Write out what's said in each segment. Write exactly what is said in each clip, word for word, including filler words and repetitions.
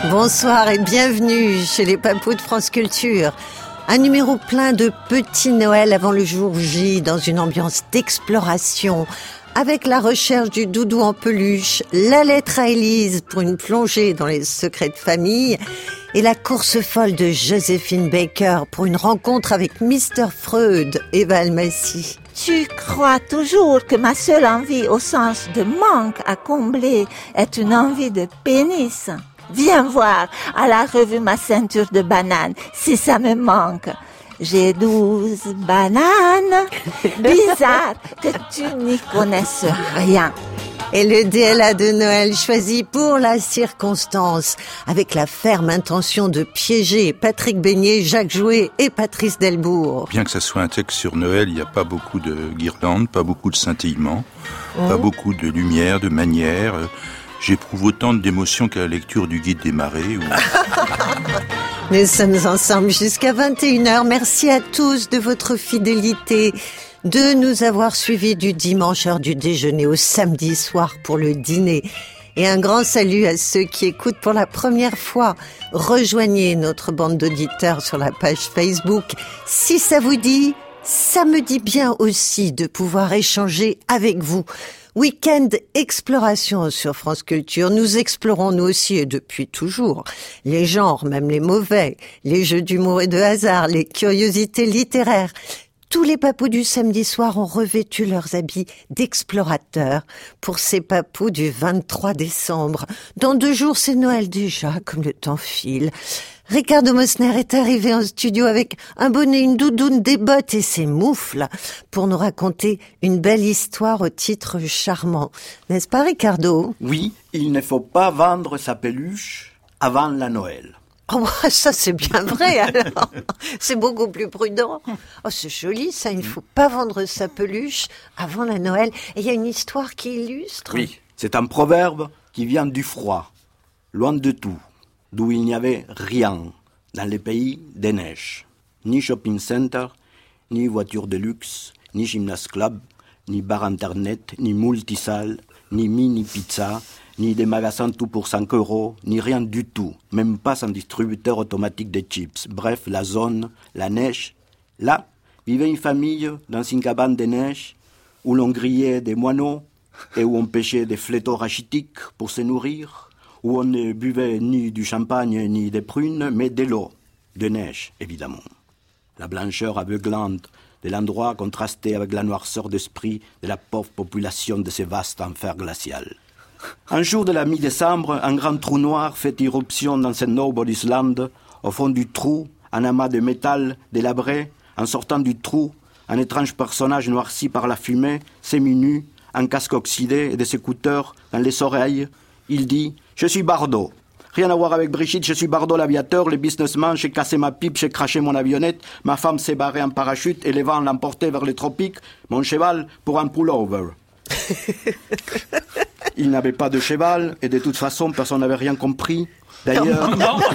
Bonsoir et bienvenue chez les Papous de France Culture. Un numéro plein de petits Noëls avant le jour J, dans une ambiance d'exploration, avec la recherche du doudou en peluche, la lettre à Élise pour une plongée dans les secrets de famille, et la course folle de Joséphine Baker pour une rencontre avec mister Freud et Valmassi. Tu crois toujours que ma seule envie au sens de manque à combler est une envie de pénis? Viens voir à la revue Ma ceinture de bananes, si ça me manque. J'ai douze bananes. Bizarre que tu n'y connaisses rien. Et le D L A de Noël choisi pour la circonstance, avec la ferme intention de piéger Patrick Beignet, Jacques Jouet et Patrice Delbourg. Bien que ça soit un texte sur Noël, il n'y a pas beaucoup de guirlandes, pas beaucoup de scintillements, mmh. pas beaucoup de lumière, de manière. J'éprouve autant d'émotions qu'à la lecture du guide des marées. Ou... Nous sommes ensemble jusqu'à vingt et une heures. Merci à tous de votre fidélité, de nous avoir suivis du dimanche heure du déjeuner au samedi soir pour le dîner. Et un grand salut à ceux qui écoutent pour la première fois. Rejoignez notre bande d'auditeurs sur la page Facebook. Si ça vous dit, ça me dit bien aussi de pouvoir échanger avec vous. Week-end exploration sur France Culture. Nous explorons nous aussi, et depuis toujours, les genres, même les mauvais, les jeux d'humour et de hasard, les curiosités littéraires. Tous les papous du samedi soir ont revêtu leurs habits d'explorateurs pour ces papous du vingt-trois décembre. Dans deux jours, c'est Noël déjà, comme le temps file. Ricardo Mosner est arrivé en studio avec un bonnet, une doudoune, des bottes et ses moufles pour nous raconter une belle histoire au titre charmant. N'est-ce pas, Ricardo? Oui, il ne faut pas vendre sa peluche avant la Noël. Oh, ça c'est bien vrai alors. C'est beaucoup plus prudent. Oh, c'est joli ça, il ne faut pas vendre sa peluche avant la Noël. Et il y a une histoire qui illustre. Oui, c'est un proverbe qui vient du froid, loin de tout, d'où il n'y avait rien dans les pays des neiges. Ni shopping center, ni voiture de luxe, ni gymnase club, ni bar internet, ni multisalle, ni mini pizza, ni des magasins tout pour cinq euros, ni rien du tout, même pas un distributeur automatique de chips. Bref, la zone, la neige. Là, vivait une famille dans une cabane de neige où l'on grillait des moineaux et où on pêchait des flétaux rachitiques pour se nourrir, où on ne buvait ni du champagne ni des prunes, mais de l'eau, de neige, évidemment. La blancheur aveuglante de l'endroit contrastait avec la noirceur d'esprit de la pauvre population de ce vaste enfer glacial. Un jour de la mi-décembre, un grand trou noir fait irruption dans cette noble Islande. Au fond du trou, un amas de métal délabré. En sortant du trou, un étrange personnage noirci par la fumée, semi-nu, un casque oxydé et des écouteurs dans les oreilles. Il dit « Je suis Bardot. Rien à voir avec Brigitte, je suis Bardot l'aviateur, le businessman, j'ai cassé ma pipe, j'ai craché mon avionnette, ma femme s'est barrée en parachute et les vents l'ont emporté vers les tropiques, mon cheval pour un pullover. » Il n'avait pas de cheval, et de toute façon, personne n'avait rien compris. D'ailleurs,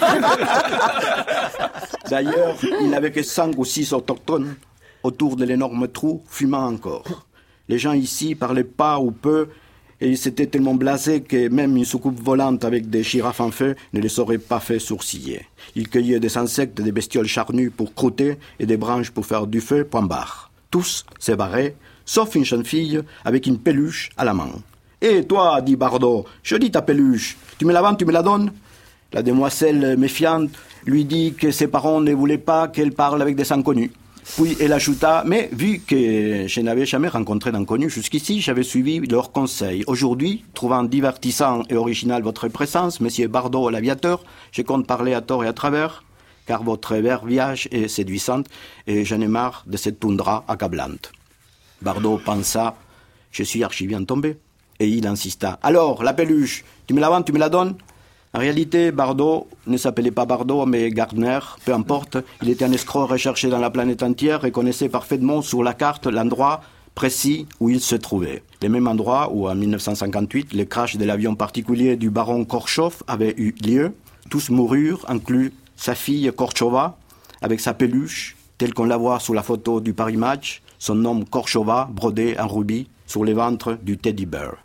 D'ailleurs il n'avait que cinq ou six autochtones autour de l'énorme trou, fumant encore. Les gens ici parlaient pas ou peu, et ils étaient tellement blasés que même une soucoupe volante avec des girafes en feu ne les aurait pas fait sourciller. Ils cueillaient des insectes, des bestioles charnues pour croûter, et des branches pour faire du feu, point barre. Tous se barraient, sauf une jeune fille avec une peluche à la main. « Et toi, dit Bardot, je dis ta peluche, tu me la vends, tu me la donnes ?» La demoiselle méfiante lui dit que ses parents ne voulaient pas qu'elle parle avec des inconnus. Puis elle ajouta « Mais vu que je n'avais jamais rencontré d'inconnus jusqu'ici, j'avais suivi leurs conseils. Aujourd'hui, trouvant divertissant et original votre présence, monsieur Bardot l'aviateur, je compte parler à tort et à travers, car votre verbiage est séduisante et j'en ai marre de cette toundra accablante. » Bardot pensa « Je suis archi bien tombé. » Et il insista. « Alors, la peluche, tu me la vends, tu me la donnes ?» En réalité, Bardot ne s'appelait pas Bardot, mais Gardner, peu importe. Il était un escroc recherché dans la planète entière et connaissait parfaitement sur la carte l'endroit précis où il se trouvait. Le même endroit où, en dix-neuf cent cinquante-huit, le crash de l'avion particulier du baron Korchov avait eu lieu. Tous moururent, inclus sa fille Korchova, avec sa peluche, telle qu'on la voit sur la photo du Paris Match, son nom Korchova, brodé en rubis, sur le ventre du teddy bear.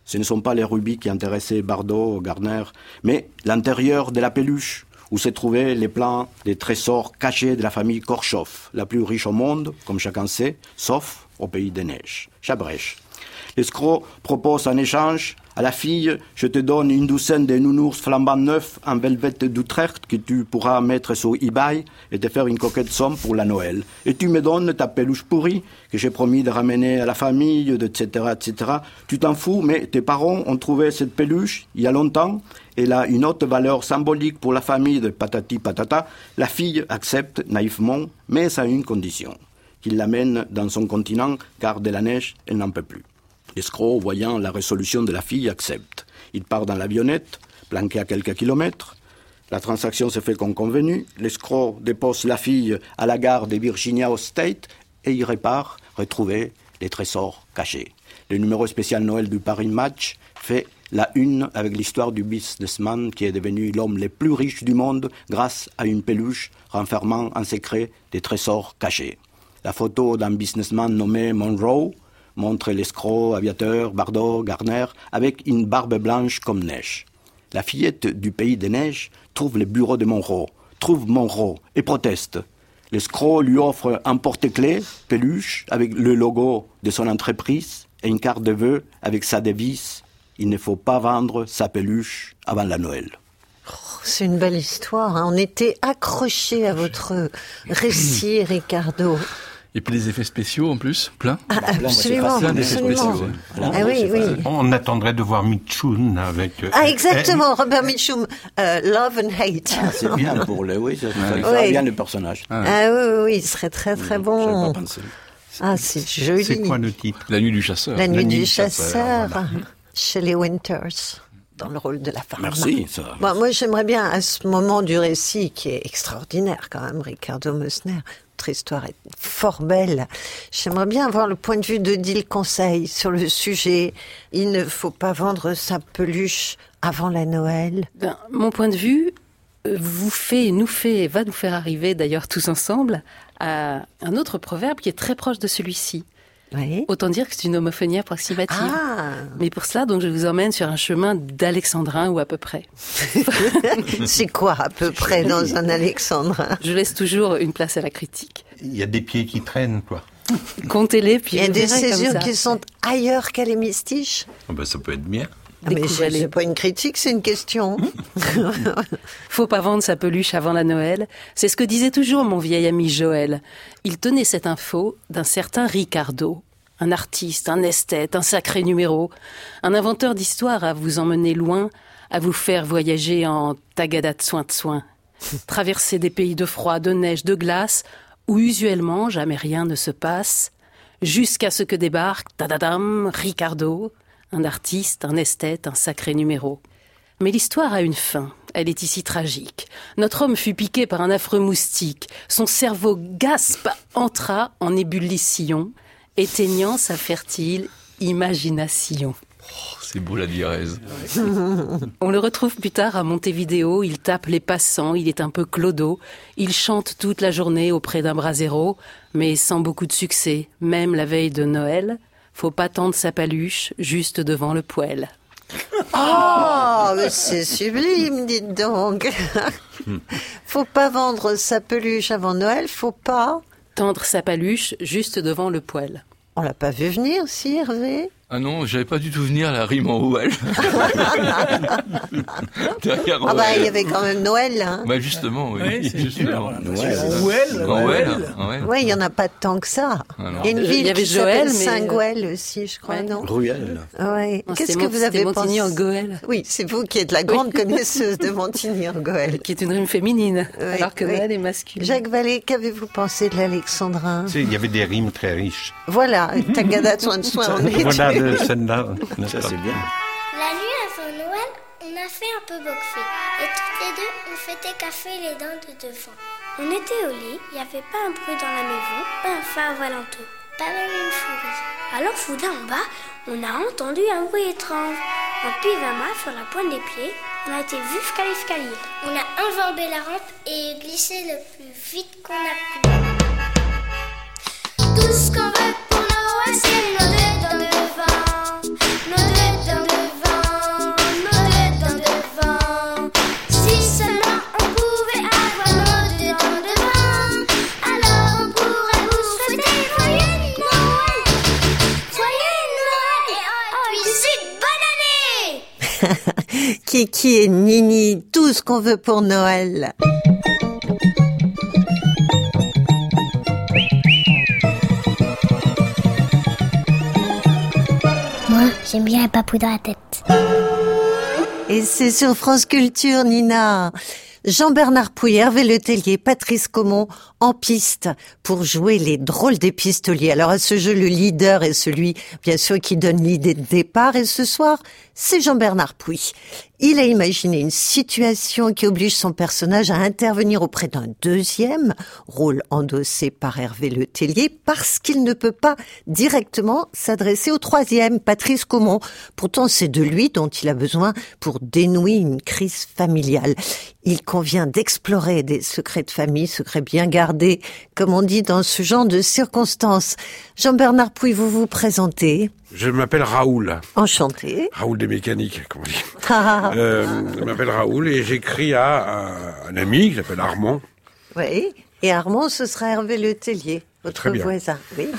Ce ne sont pas les rubis qui intéressaient Bardot, Gardner, mais l'intérieur de la peluche, où se trouvaient les plans des trésors cachés de la famille Korchov, la plus riche au monde, comme chacun sait, sauf au pays des neiges, Chabrèche. L'escroc propose en échange à la fille, je te donne une douzaine de nounours flambant neufs en velvet d'Utrecht que tu pourras mettre sur eBay et te faire une coquette somme pour la Noël. Et tu me donnes ta peluche pourrie que j'ai promis de ramener à la famille, et cetera, et cetera. Tu t'en fous, mais tes parents ont trouvé cette peluche il y a longtemps. Elle a une haute valeur symbolique pour la famille de patati patata. La fille accepte naïvement, mais à une condition, qu'il l'amène dans son continent, car de la neige, elle n'en peut plus. L'escroc, voyant la résolution de la fille, accepte. Il part dans l'avionnette, planqué à quelques kilomètres. La transaction se fait comme convenu. L'escroc dépose la fille à la gare de Virginia au State et il repart retrouver les trésors cachés. Le numéro spécial Noël du Paris Match fait la une avec l'histoire du businessman qui est devenu l'homme le plus riche du monde grâce à une peluche renfermant en secret des trésors cachés. La photo d'un businessman nommé Monroe montre l'escroc, aviateur, Bardot, Gardner, avec une barbe blanche comme neige. La fillette du pays des neiges trouve le bureau de Monroe, trouve Monroe et proteste. L'escroc lui offre un porte-clés, peluche, avec le logo de son entreprise et une carte de vœux avec sa devise « Il ne faut pas vendre sa peluche avant la Noël ». Oh, c'est une belle histoire, hein. On était accrochés à votre récit, Ricardo. Et puis les effets spéciaux en plus, plein. Ah, absolument, plein d'effets absolument. spéciaux. Ah, ah oui, oui. On attendrait de voir Mitchum avec... Euh, ah, exactement, Robert Mitchum, euh, Love and Hate. Ah, c'est bien pour le... Oui, ça, ça, ça oui. va bien le personnage. Ah, ah oui, oui, oui, il serait très, très bon. Pas pensé. Ah, c'est joli. C'est quoi le titre ? La nuit du chasseur. La nuit, La nuit du du chasseur, chasseur, voilà. Shelley Winters, dans le rôle de la femme. Merci, ça. Bon, moi, j'aimerais bien, à ce moment du récit, qui est extraordinaire quand même, Ricardo Messner, votre histoire est fort belle. J'aimerais bien avoir le point de vue d'Odile Conseil sur le sujet. Il ne faut pas vendre sa peluche avant la Noël. Ben, mon point de vue vous fait, nous fait, va nous faire arriver d'ailleurs tous ensemble à un autre proverbe qui est très proche de celui-ci. Oui. Autant dire que c'est une homophonie approximative. Ah. Mais pour cela, donc, je vous emmène sur un chemin d'alexandrin ou à peu près. C'est quoi à peu près dans un alexandrin ? Je laisse toujours une place à la critique. Il y a des pieds qui traînent, quoi. Comptez-les, puis Il y a vous des verrez comme césures ça. qui sont ailleurs qu'à l'hémistiche ? Oh ben, ça peut être bien. Ah, mais Découvrez-les. c'est pas une critique, c'est une question. Faut pas vendre sa peluche avant la Noël. C'est ce que disait toujours mon vieil ami Joël. Il tenait cette info d'un certain Ricardo. Un artiste, un esthète, un sacré numéro. Un inventeur d'histoire à vous emmener loin, à vous faire voyager en tagada de soin de soin. Traverser des pays de froid, de neige, de glace, où usuellement jamais rien ne se passe, jusqu'à ce que débarque, tadadam, Ricardo, un artiste, un esthète, un sacré numéro. Mais l'histoire a une fin. Elle est ici tragique. Notre homme fut piqué par un affreux moustique. Son cerveau gaspe entra en ébullition, éteignant sa fertile imagination. Oh, c'est beau la diarrhèse. On le retrouve plus tard à Montevideo, il tape les passants, il est un peu clodo, il chante toute la journée auprès d'un brasero, mais sans beaucoup de succès, même la veille de Noël, faut pas tendre sa paluche juste devant le poêle. Oh, mais c'est sublime, dites donc. Faut pas vendre sa peluche avant Noël, faut pas. Tendre sa paluche juste devant le poêle. On l'a pas vu venir, si, Hervé? Ah non, j'avais pas du tout venir la rime en O L. Derrière Ah bah, O L. il y avait quand même Noël, hein. Bah justement, oui. Oui, c'est justement. Ouais, Well, En O L, en O L. Oui, il y en a pas tant que ça. Ah non. Il y a une Il y ville avait qui Joël, s'appelle mais- Saint-Gouel aussi, je crois, Ouais. non? Ruelle. Ouais. Non, Qu'est-ce c'était que Mont- vous avez c'était pensé? Montigny-en-Goël. Oui, c'est vous qui êtes la grande connaisseuse de Montigny-en-Goël. Qui est une rime féminine, Oui, alors que oui. Noël est masculine. Jacques Vallée, qu'avez-vous pensé de l'alexandrin? Tu sais, il y avait des rimes très riches. Voilà, Tagada de soin de soin, on est Voilà tués. de celle-là. Ça, c'est bien. La nuit avant Noël, on a fait un peu boxer. Et toutes les deux, on fêtait café les dents de devant. On était au lit, il n'y avait pas un bruit dans la maison, pas un phare valentin, pas même une souris. Alors soudain en bas, on a entendu un bruit étrange. En pyjama, sur la pointe des pieds, on a été vu jusqu'à l'escalier. On a enjambé la rampe et glissé le plus vite qu'on a pu. Tout ce qu'on veut pour Noël, c'est nos deux dents de vin. Nos deux dents de Kiki et Nini, tout ce qu'on veut pour Noël. Moi, j'aime bien les papous dans la tête. Et c'est sur France Culture, Nina. Jean-Bernard Pouille, Hervé Letellier, Patrice Caumont en piste pour jouer les drôles des pistoliers. Alors à ce jeu, le leader est celui, bien sûr, qui donne l'idée de départ. Et ce soir, c'est Jean-Bernard Pouille. Il a imaginé une situation qui oblige son personnage à intervenir auprès d'un deuxième, rôle endossé par Hervé Letellier, parce qu'il ne peut pas directement s'adresser au troisième, Patrice Caumont. Pourtant, c'est de lui dont il a besoin pour dénouer une crise familiale. Il convient d'explorer des secrets de famille, secrets bien gardés, comme on dit dans ce genre de circonstances. Jean-Bernard Pouille, vous vous présentez? Je m'appelle Raoul. Enchanté. Raoul des mécaniques, comme on dit. Ah. euh, je m'appelle Raoul et j'écris à un, un ami qui s'appelle Armand. Oui, et Armand, ce sera Hervé Letellier, votre Très bien. voisin. Oui.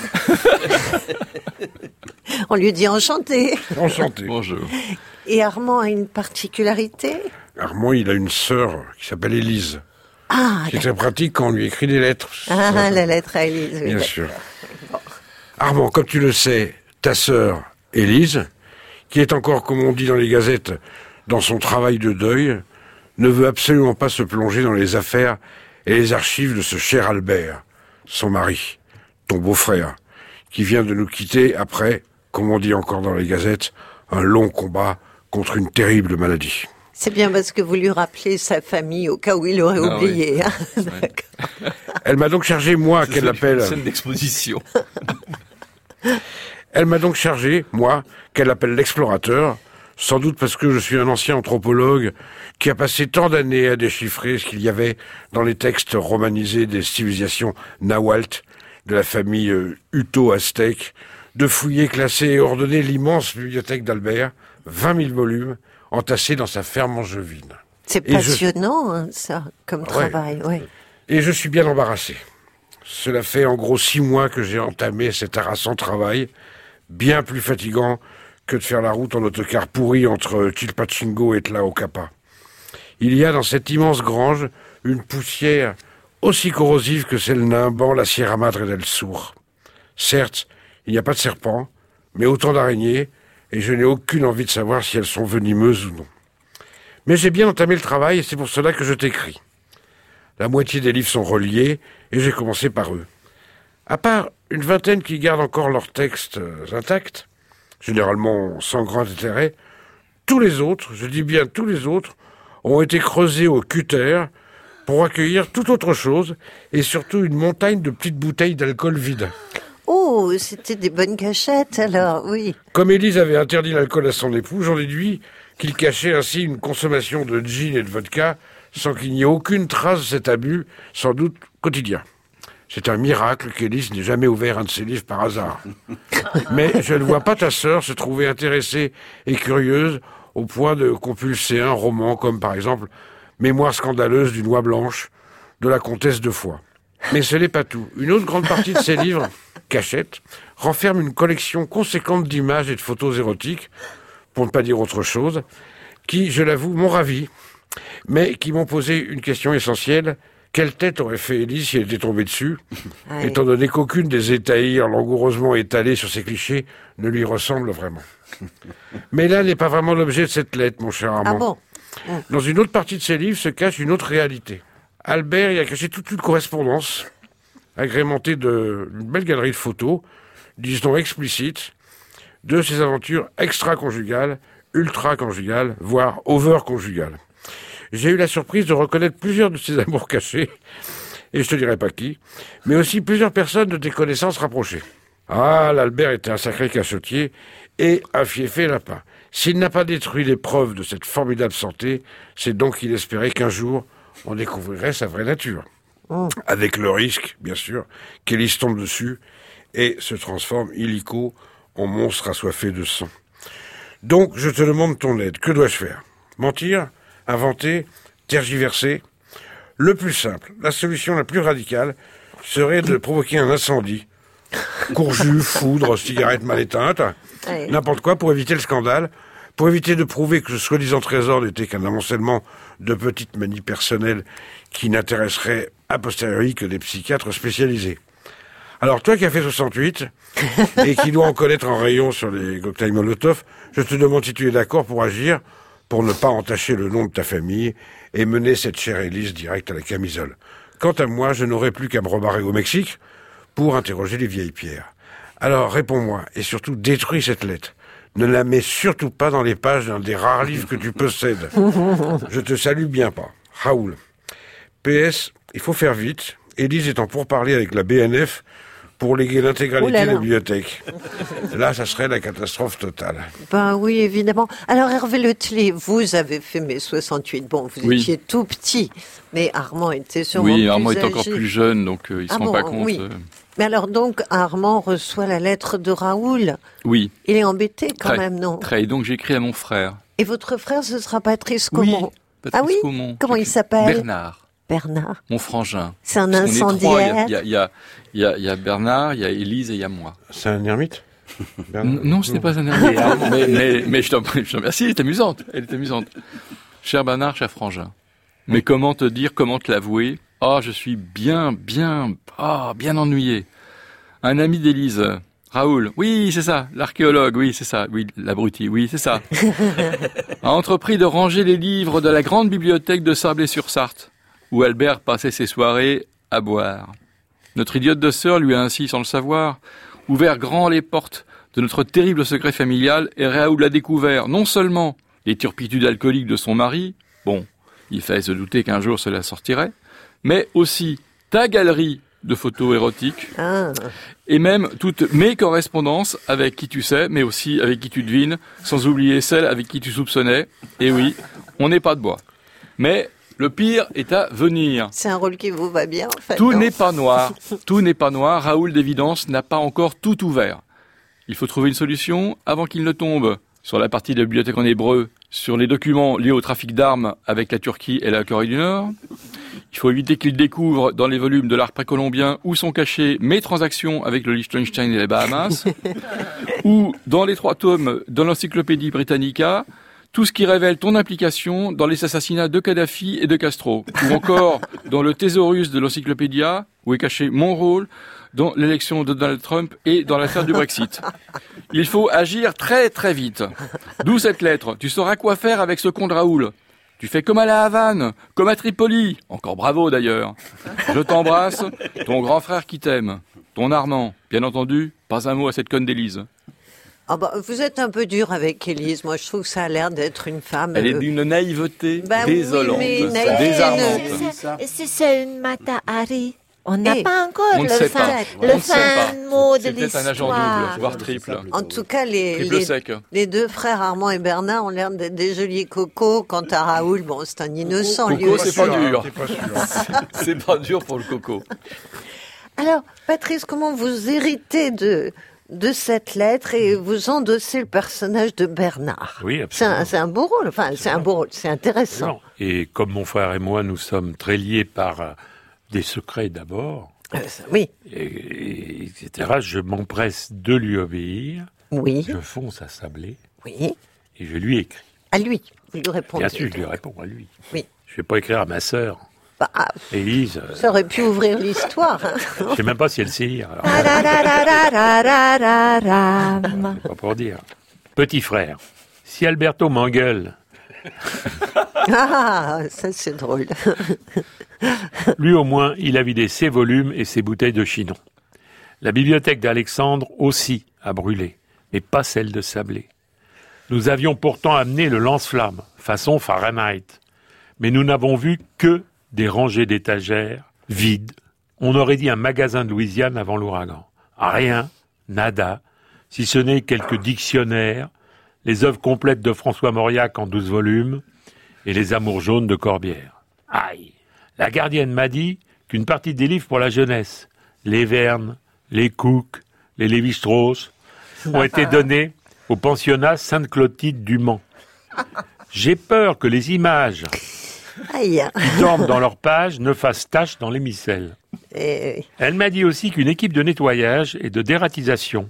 On lui dit enchanté. Enchanté. Bonjour. Et Armand a une particularité? Armand, il a une sœur qui s'appelle Élise. Ah, C'est très pratique quand on lui écrit des lettres. ah Ça, la lettre à Élise. Oui, Bien d'accord. sûr. Armand, comme tu le sais, ta sœur Élise, qui est encore, comme on dit dans les gazettes, dans son travail de deuil, ne veut absolument pas se plonger dans les affaires et les archives de ce cher Albert, son mari, ton beau-frère, qui vient de nous quitter après, comme on dit encore dans les gazettes, un long combat contre une terrible maladie. C'est bien parce que vous lui rappelez sa famille au cas où il aurait Ah oublié. oui. Hein. Ouais. D'accord. Elle m'a donc chargé, moi, qu'elle appelle... Scène d'exposition. Elle m'a donc chargé, moi, qu'elle appelle l'explorateur, sans doute parce que je suis un ancien anthropologue qui a passé tant d'années à déchiffrer ce qu'il y avait dans les textes romanisés des civilisations Nahuatl, de la famille euh, Uto-Aztèque, de fouiller, classer et ordonner l'immense bibliothèque d'Albert, vingt mille volumes, entassés dans sa ferme angevine. C'est Et je- passionnant, hein, ça, comme Ouais. travail. Oui. Et je suis bien embarrassé. Cela fait en gros six mois que j'ai entamé cet harassant travail, bien plus fatigant que de faire la route en autocar pourri entre Chilpachingo et Tlaocapa. Il y a dans cette immense grange une poussière aussi corrosive que celle nimbant la Sierra Madre del Sur. Certes, il n'y a pas de serpents, mais autant d'araignées, et je n'ai aucune envie de savoir si elles sont venimeuses ou non. Mais j'ai bien entamé le travail et c'est pour cela que je t'écris. La moitié des livres sont reliés, et j'ai commencé par eux. À part une vingtaine qui gardent encore leurs textes euh, intacts, généralement sans grand intérêt, tous les autres, je dis bien tous les autres, ont été creusés au cutter pour accueillir tout autre chose, et surtout une montagne de petites bouteilles d'alcool vide. Oh, c'était des bonnes cachettes, alors, oui. Comme Élise avait interdit l'alcool à son époux, j'en déduis qu'il cachait ainsi une consommation de gin et de vodka sans qu'il n'y ait aucune trace de cet abus, sans doute quotidien. C'est un miracle qu'Élise n'ait jamais ouvert un de ses livres par hasard. Mais je ne vois pas ta sœur se trouver intéressée et curieuse au point de compulser un roman comme par exemple Mémoire scandaleuse d'une oie blanche de la comtesse de Foix. Mais ce n'est pas tout. Une autre grande partie de ces livres, Cachette, renferme une collection conséquente d'images et de photos érotiques, pour ne pas dire autre chose, qui, je l'avoue, m'ont ravi, mais qui m'ont posé une question essentielle. Quelle tête aurait fait Élise si elle était tombée dessus, Ouais. étant donné qu'aucune des étahirs langoureusement étalées sur ces clichés ne lui ressemble vraiment. Mais là n'est pas vraiment l'objet de cette lettre, mon cher Armand. Ah bon? Dans une autre partie de ses livres se cache une autre réalité. Albert y a caché toute une correspondance, agrémentée d'une belle galerie de photos, disons explicites, de ses aventures extra-conjugales, ultra-conjugales, voire over-conjugales. J'ai eu la surprise de reconnaître plusieurs de ses amours cachés, et je te dirai pas qui, mais aussi plusieurs personnes de tes connaissances rapprochées. Ah, l'Albert était un sacré cachotier et un fiefé lapin. S'il n'a pas détruit les preuves de cette formidable santé, c'est donc qu'il espérait qu'un jour, on découvrirait sa vraie nature. Oh. Avec le risque, bien sûr, qu'Élise tombe dessus et se transforme illico en monstre assoiffé de sang. Donc, je te demande ton aide. Que dois-je faire? Mentir? Inventer? Tergiverser? Le plus simple, la solution la plus radicale, serait de provoquer un incendie. Courjus, foudre, cigarettes mal éteintes, Ouais. n'importe quoi pour éviter le scandale, pour éviter de prouver que ce soi-disant trésor n'était qu'un amoncellement de petites manies personnelles qui n'intéresseraient a posteriori que des psychiatres spécialisés. Alors, toi qui as fait soixante-huit, et qui dois en connaître en rayon sur les cocktails Molotov, je te demande si tu es d'accord pour agir, pour ne pas entacher le nom de ta famille, et mener cette chère Élise direct à la camisole. Quant à moi, je n'aurai plus qu'à me rebarrer au Mexique pour interroger les vieilles pierres. Alors, réponds-moi, et surtout détruis cette lettre. Ne la mets surtout pas dans les pages d'un des rares livres que tu possèdes. Je te salue bien pas. Raoul. P S, il faut faire vite. Élise est en pourparlers avec la B N F pour léguer l'intégralité de la bibliothèque. Là, ça serait la catastrophe totale. Ben oui, évidemment. Alors, Hervé Le Tellier, vous avez fait mai soixante-huit. Bon, vous Oui. étiez tout petit, mais Armand était sûrement Oui, plus Armand âgé. est encore plus jeune, donc euh, il ne Ah se rend bon, pas compte. oui. euh, Mais alors donc, Armand reçoit la lettre de Raoul. Oui, Il est embêté quand très, même, non? très. Et donc j'écris à mon frère. Et votre frère, ce sera Patrice Oui, Caumont? Patrice Ah oui? Caumont. Comment il J'écris- s'appelle? Bernard, Bernard. mon frangin. C'est un Parce qu'on est trois, incendiaire. Il y a, il y, a, il y, a, il y a Bernard, il y a Élise et il y a moi. C'est un ermite? N- Non, ce n'est pas un ermite. mais, mais, mais je t'en prie, je t'en remercie, elle est amusante. Elle est amusante. Cher Bernard, cher frangin. Mais comment te dire, comment te l'avouer? Ah, je suis bien, bien, ah, bien ennuyé. Un ami d'Élise, Raoul, oui, c'est ça, l'archéologue, oui, c'est ça, oui, l'abruti, oui, c'est ça, a entrepris de ranger les livres de la grande bibliothèque de Sablé-sur-Sarthe, où Albert passait ses soirées à boire. Notre idiote de sœur lui a ainsi, sans le savoir, ouvert grand les portes de notre terrible secret familial, et Raoul a découvert non seulement les turpitudes alcooliques de son mari, bon, il fallait se douter qu'un jour cela sortirait, mais aussi ta galerie de photos érotiques, Ah. et même toutes mes correspondances avec qui tu sais, mais aussi avec qui tu devines, sans oublier celles avec qui tu soupçonnais. Et oui, on n'est pas de bois. Mais le pire est à venir. C'est un rôle qui vous va bien, en fait. Tout non? n'est pas noir. Tout n'est pas noir. Raoul, d'évidence, n'a pas encore tout ouvert. Il faut trouver une solution avant qu'il ne tombe sur la partie de la bibliothèque en hébreu, sur les documents liés au trafic d'armes avec la Turquie et la Corée du Nord. Il faut éviter qu'il découvre dans les volumes de l'art précolombien où sont cachées mes transactions avec le Liechtenstein et les Bahamas, ou dans les trois tomes de l'encyclopédie Britannica, tout ce qui révèle ton implication dans les assassinats de Kadhafi et de Castro, ou encore dans le thésaurus de l'encyclopédia, où est caché mon rôle dans l'élection de Donald Trump et dans l'affaire du Brexit. Il faut agir très très vite. D'où cette lettre. Tu sauras quoi faire avec ce con de Raoul. Tu fais comme à la Havane, comme à Tripoli. Encore bravo d'ailleurs. Je t'embrasse, ton grand frère qui t'aime. Ton Armand. Bien entendu, pas un mot à cette conne d'Élise. Ah bah, vous êtes un peu dur avec Élise. Moi, je trouve que ça a l'air d'être une femme... Elle est euh, d'une naïveté Bah oui, désolante, mais naïveté désarmante. Et si c'est une Mata Hari? On n'a Eh, pas encore On ne le sait fin, pas. le On ne sait fin pas. mot de C'est peut-être un agent l'histoire. double, voire triple. En tout cas, les, Triple les, sec. les deux frères Armand et Bernard ont l'air d'être des jolis cocos. Quant à Raoul, bon, c'est un innocent, lui Coco, aussi. c'est pas dur. T'es pas sûr. C'est pas dur pour le coco. Alors, Patrice, comment vous héritez de, de cette lettre et vous endossez le personnage de Bernard? Oui, C'est absolument. un, c'est un beau rôle, enfin, c'est un beau rôle, c'est intéressant. Et comme mon frère et moi, nous sommes très liés par euh, des secrets d'abord, Euh, ça- oui, et, et- etc., je m'empresse de lui obéir, oui, je fonce à Sablé, oui. et je lui écris. À lui, vous lui répondez. Bien sûr, je lui réponds à lui. Oui. Je ne vais pas écrire à ma sœur, Bah, ah, Élise. euh, ça aurait pu ouvrir l'histoire. hein. je ne sais même pas si elle sait lire. Alors, Tararararararam. pas pour dire. Petit frère, si Alberto m'engueule, Ah, ça c'est drôle. lui au moins, il a vidé ses volumes et ses bouteilles de chinon. La bibliothèque d'Alexandre aussi a brûlé, mais pas celle de Sablé. Nous avions pourtant amené le lance-flamme, façon Fahrenheit, mais nous n'avons vu que des rangées d'étagères vides. On aurait dit un magasin de Louisiane avant l'ouragan. Rien, nada, si ce n'est quelques dictionnaires, les œuvres complètes de François Mauriac en douze volumes et les Amours jaunes de Corbière. Aïe! La gardienne m'a dit qu'une partie des livres pour la jeunesse, les Verne, les Cook, les Lévi-Strauss, ont été donnés au pensionnat Sainte-Clotilde du Mans. J'ai peur que les images Aïe. qui dorment dans leurs pages ne fassent tache dans les micelles. Et- Elle m'a dit aussi qu'une équipe de nettoyage et de dératisation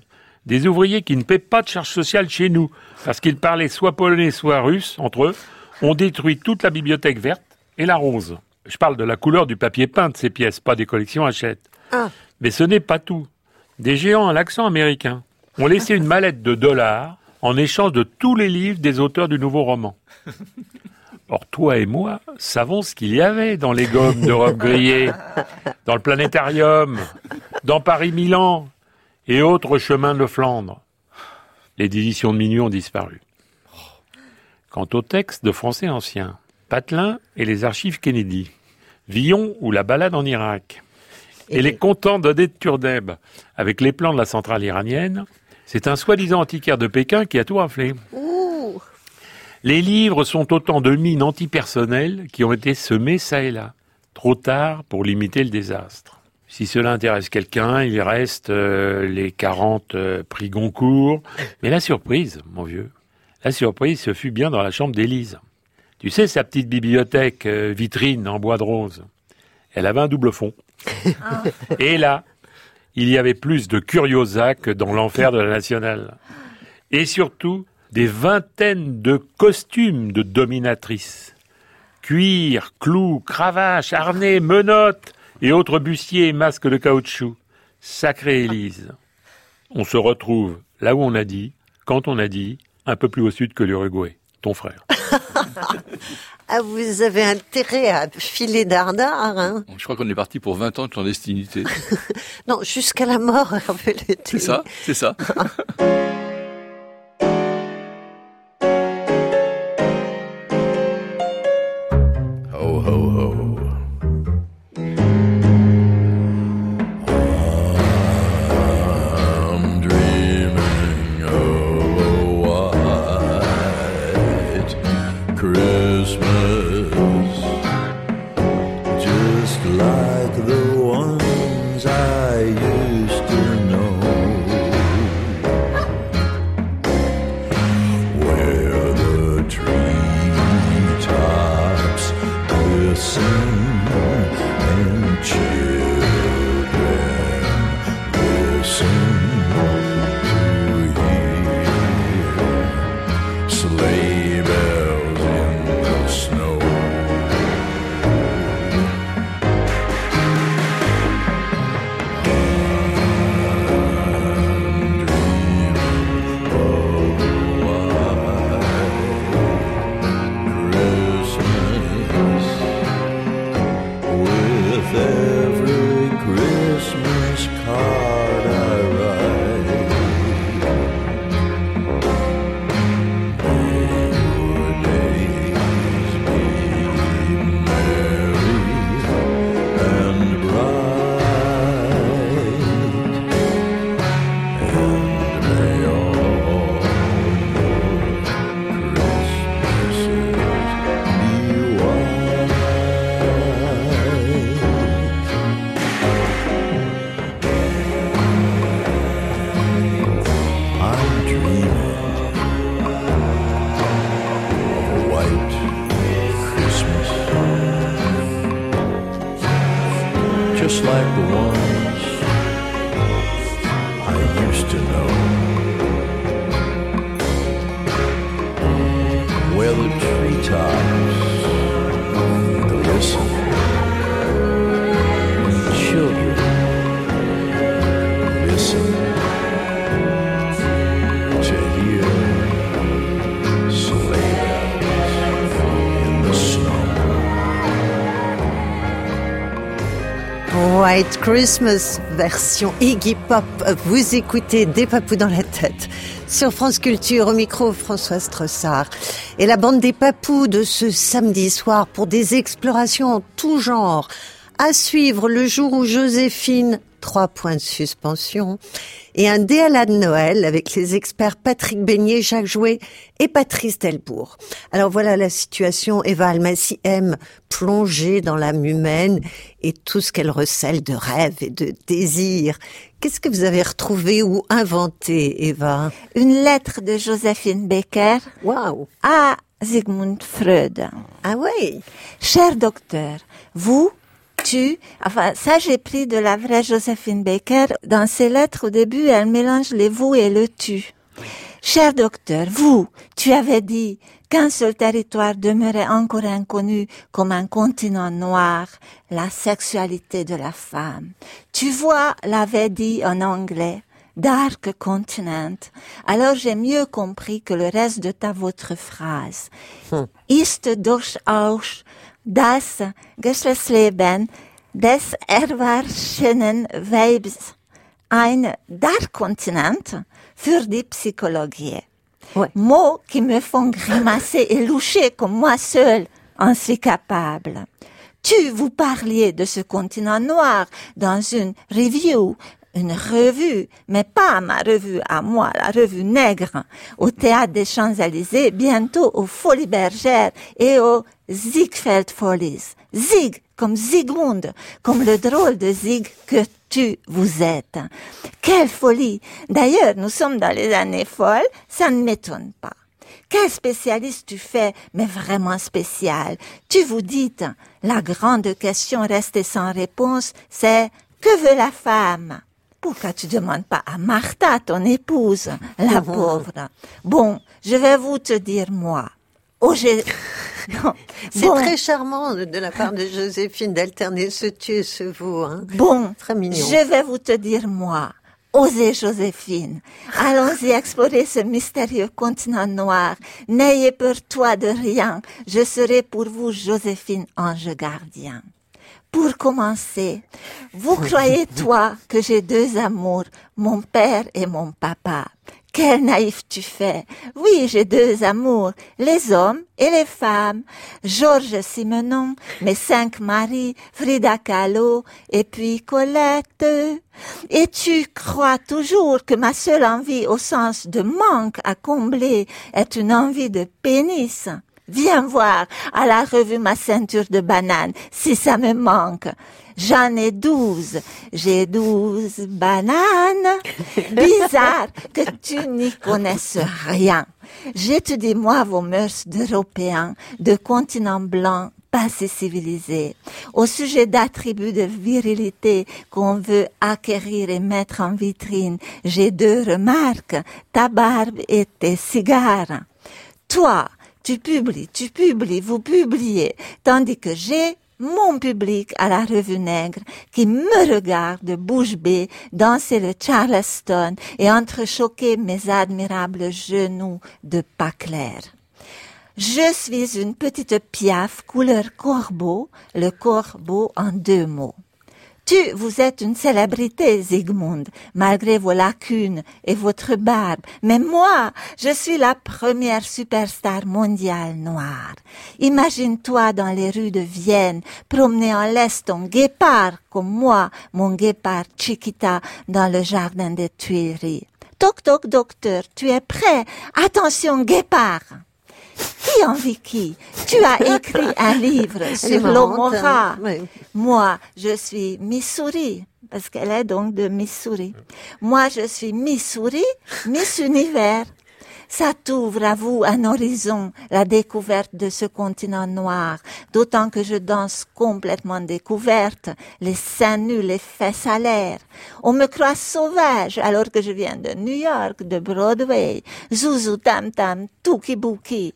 Des ouvriers qui ne paient pas de charges sociales chez nous, parce qu'ils parlaient soit polonais, soit russe, entre eux, ont détruit toute la bibliothèque verte et la rose. Je parle de la couleur du papier peint de ces pièces, pas des collections Hachette. Ah. Mais ce n'est pas tout. Des géants à l'accent américain ont laissé une mallette de dollars en échange de tous les livres des auteurs du nouveau roman. Or, toi et moi savons ce qu'il y avait dans les gommes d'Europe grillées, dans le planétarium, dans Paris-Milan et autres chemins de Flandre. Les éditions de minuit ont disparu. Quant au texte de français ancien, Patelin et les archives Kennedy, Villon ou la balade en Irak, et, et les comptants d'Odette Turdeb avec les plans de la centrale iranienne, c'est un soi-disant antiquaire de Pékin qui a tout raflé. Ouh. Les livres sont autant de mines antipersonnelles qui ont été semées ça et là, trop tard pour limiter le désastre. Si cela intéresse quelqu'un, il reste euh, les quarante euh, prix Goncourt. Mais la surprise, mon vieux, la surprise, ce fut bien dans la chambre d'Élise. Tu sais, sa petite bibliothèque euh, vitrine en bois de rose. Elle avait un double fond. Et là, il y avait plus de curiosa que dans l'enfer de la Nationale. Et surtout, des vingtaines de costumes de dominatrices. Cuir, clous, cravaches, harnais, menottes et autres bustiers et masques de caoutchouc. Sacrée Élise. On se retrouve là où on a dit, quand on a dit, un peu plus au sud que l'Uruguay, ton frère. Ah, vous avez intérêt à filer dardard, hein? Je crois qu'on est parti pour vingt ans de clandestinité. Non, jusqu'à la mort, Hervé Le Tellier. C'est ça, c'est ça. Ho, ho, ho. I'm dreaming of a white Christmas, just like the ones I used to know, where the treetops glisten and children listen to hear sleigh bells in the snow. With every Christmas card I write, may your days be merry and bright, and may all your Christmases be white. I'm dreaming of a white Christmas, just like the ones I used to know, where the treetops glisten and children listen to hear sleigh bells in the snow. White Christmas, version Iggy Pop. Vous écoutez Des Papous dans la tête. Sur France Culture, au micro, Françoise Tressard. Et la bande des Papous de ce samedi soir pour des explorations en tout genre. À suivre le jour où Joséphine, trois points de suspension, et un D L A de Noël avec les experts Patrick Beignet, Jacques Jouet et Patrice Delbourg. Alors voilà la situation. Eva Almasy aime plonger dans l'âme humaine et tout ce qu'elle recèle de rêves et de désirs. Qu'est-ce que vous avez retrouvé ou inventé, Eva? Une lettre de Joséphine Baker Waouh. à Sigmund Freud. Ah oui. Cher docteur, vous, Tu, enfin, ça j'ai pris de la vraie Joséphine Baker. Dans ses lettres au début, elle mélange les vous et le tu. Cher docteur, vous, tu avais dit qu'un seul territoire demeurait encore inconnu comme un continent noir, la sexualité de la femme. Tu vois, l'avait dit en anglais, Dark Continent. Alors j'ai mieux compris que le reste de ta votre phrase. Hmm. Ist durchaus das Geschlechtsleben des erwachsenen Weibs ein Dark Continent für die Psychologie. Ouais. Mots qui me font grimacer et loucher comme moi seule en suis capable. Tu vous parliez de ce continent noir dans une review, une revue, mais pas ma revue à moi, la revue Nègre, au Théâtre des Champs-Élysées, bientôt aux Folies Bergères et aux Ziegfeld Follies. Zig, comme Zygmunt, comme le drôle de Zig que tu vous êtes. Quelle folie! D'ailleurs, nous sommes dans les années folles, ça ne m'étonne pas. Quel spécialiste tu fais, mais vraiment spécial. Tu vous dites, la grande question restée sans réponse, c'est que veut la femme? Pourquoi tu demandes pas à Martha, ton épouse, la pauvre? Bon, je vais vous te dire moi. Oh, j'ai... Non. C'est bon. Très charmant de, de la part de Joséphine d'alterner ce tu et ce vous. Hein. Bon, très mignon. Je vais vous te dire moi. Osez, Joséphine. Allons-y explorer ce mystérieux continent noir. N'ayez peur toi de rien. Je serai pour vous, Joséphine, ange gardien. Pour commencer, vous croyez, toi, que j'ai deux amours, mon père et mon papa. Quel naïf tu fais. Oui, j'ai deux amours, les hommes et les femmes. Georges Simenon, mes cinq maris, Frida Kahlo et puis Colette. Et tu crois toujours que ma seule envie au sens de manque à combler est une envie de pénis? Viens voir à la revue Ma ceinture de banane, si ça me manque. J'en ai douze. J'ai douze bananes. Bizarre que tu n'y connaisses rien. J'étudie moi vos mœurs d'Européens, de continents blancs, pas si civilisés. Au sujet d'attributs de virilité qu'on veut acquérir et mettre en vitrine, j'ai deux remarques, ta barbe et tes cigares. Toi, tu publies, tu publies, vous publiez, tandis que j'ai mon public à la revue Nègre qui me regarde bouche bée danser le Charleston et entrechoquer mes admirables genoux de pas clair. Je suis une petite piaffe couleur corbeau, le corbeau en deux mots. Tu, vous êtes une célébrité, Zygmunt, malgré vos lacunes et votre barbe. Mais moi, je suis la première superstar mondiale noire. Imagine-toi dans les rues de Vienne, promener en laisse ton guépard, comme moi, mon guépard Chiquita, dans le jardin des Tuileries. Toc toc, docteur, tu es prêt? Attention, guépard! Qui envie qui? Tu as écrit un livre sur l'Omora. Oui. Moi, je suis Missouri, parce qu'elle est donc de Missouri. Moi, je suis Missouri, Miss Univers. Ça t'ouvre à vous un horizon, la découverte de ce continent noir, d'autant que je danse complètement découverte, les seins nus, les fesses à l'air. On me croit sauvage alors que je viens de New York, de Broadway, Zouzou Tam Tam, Tuki Buki.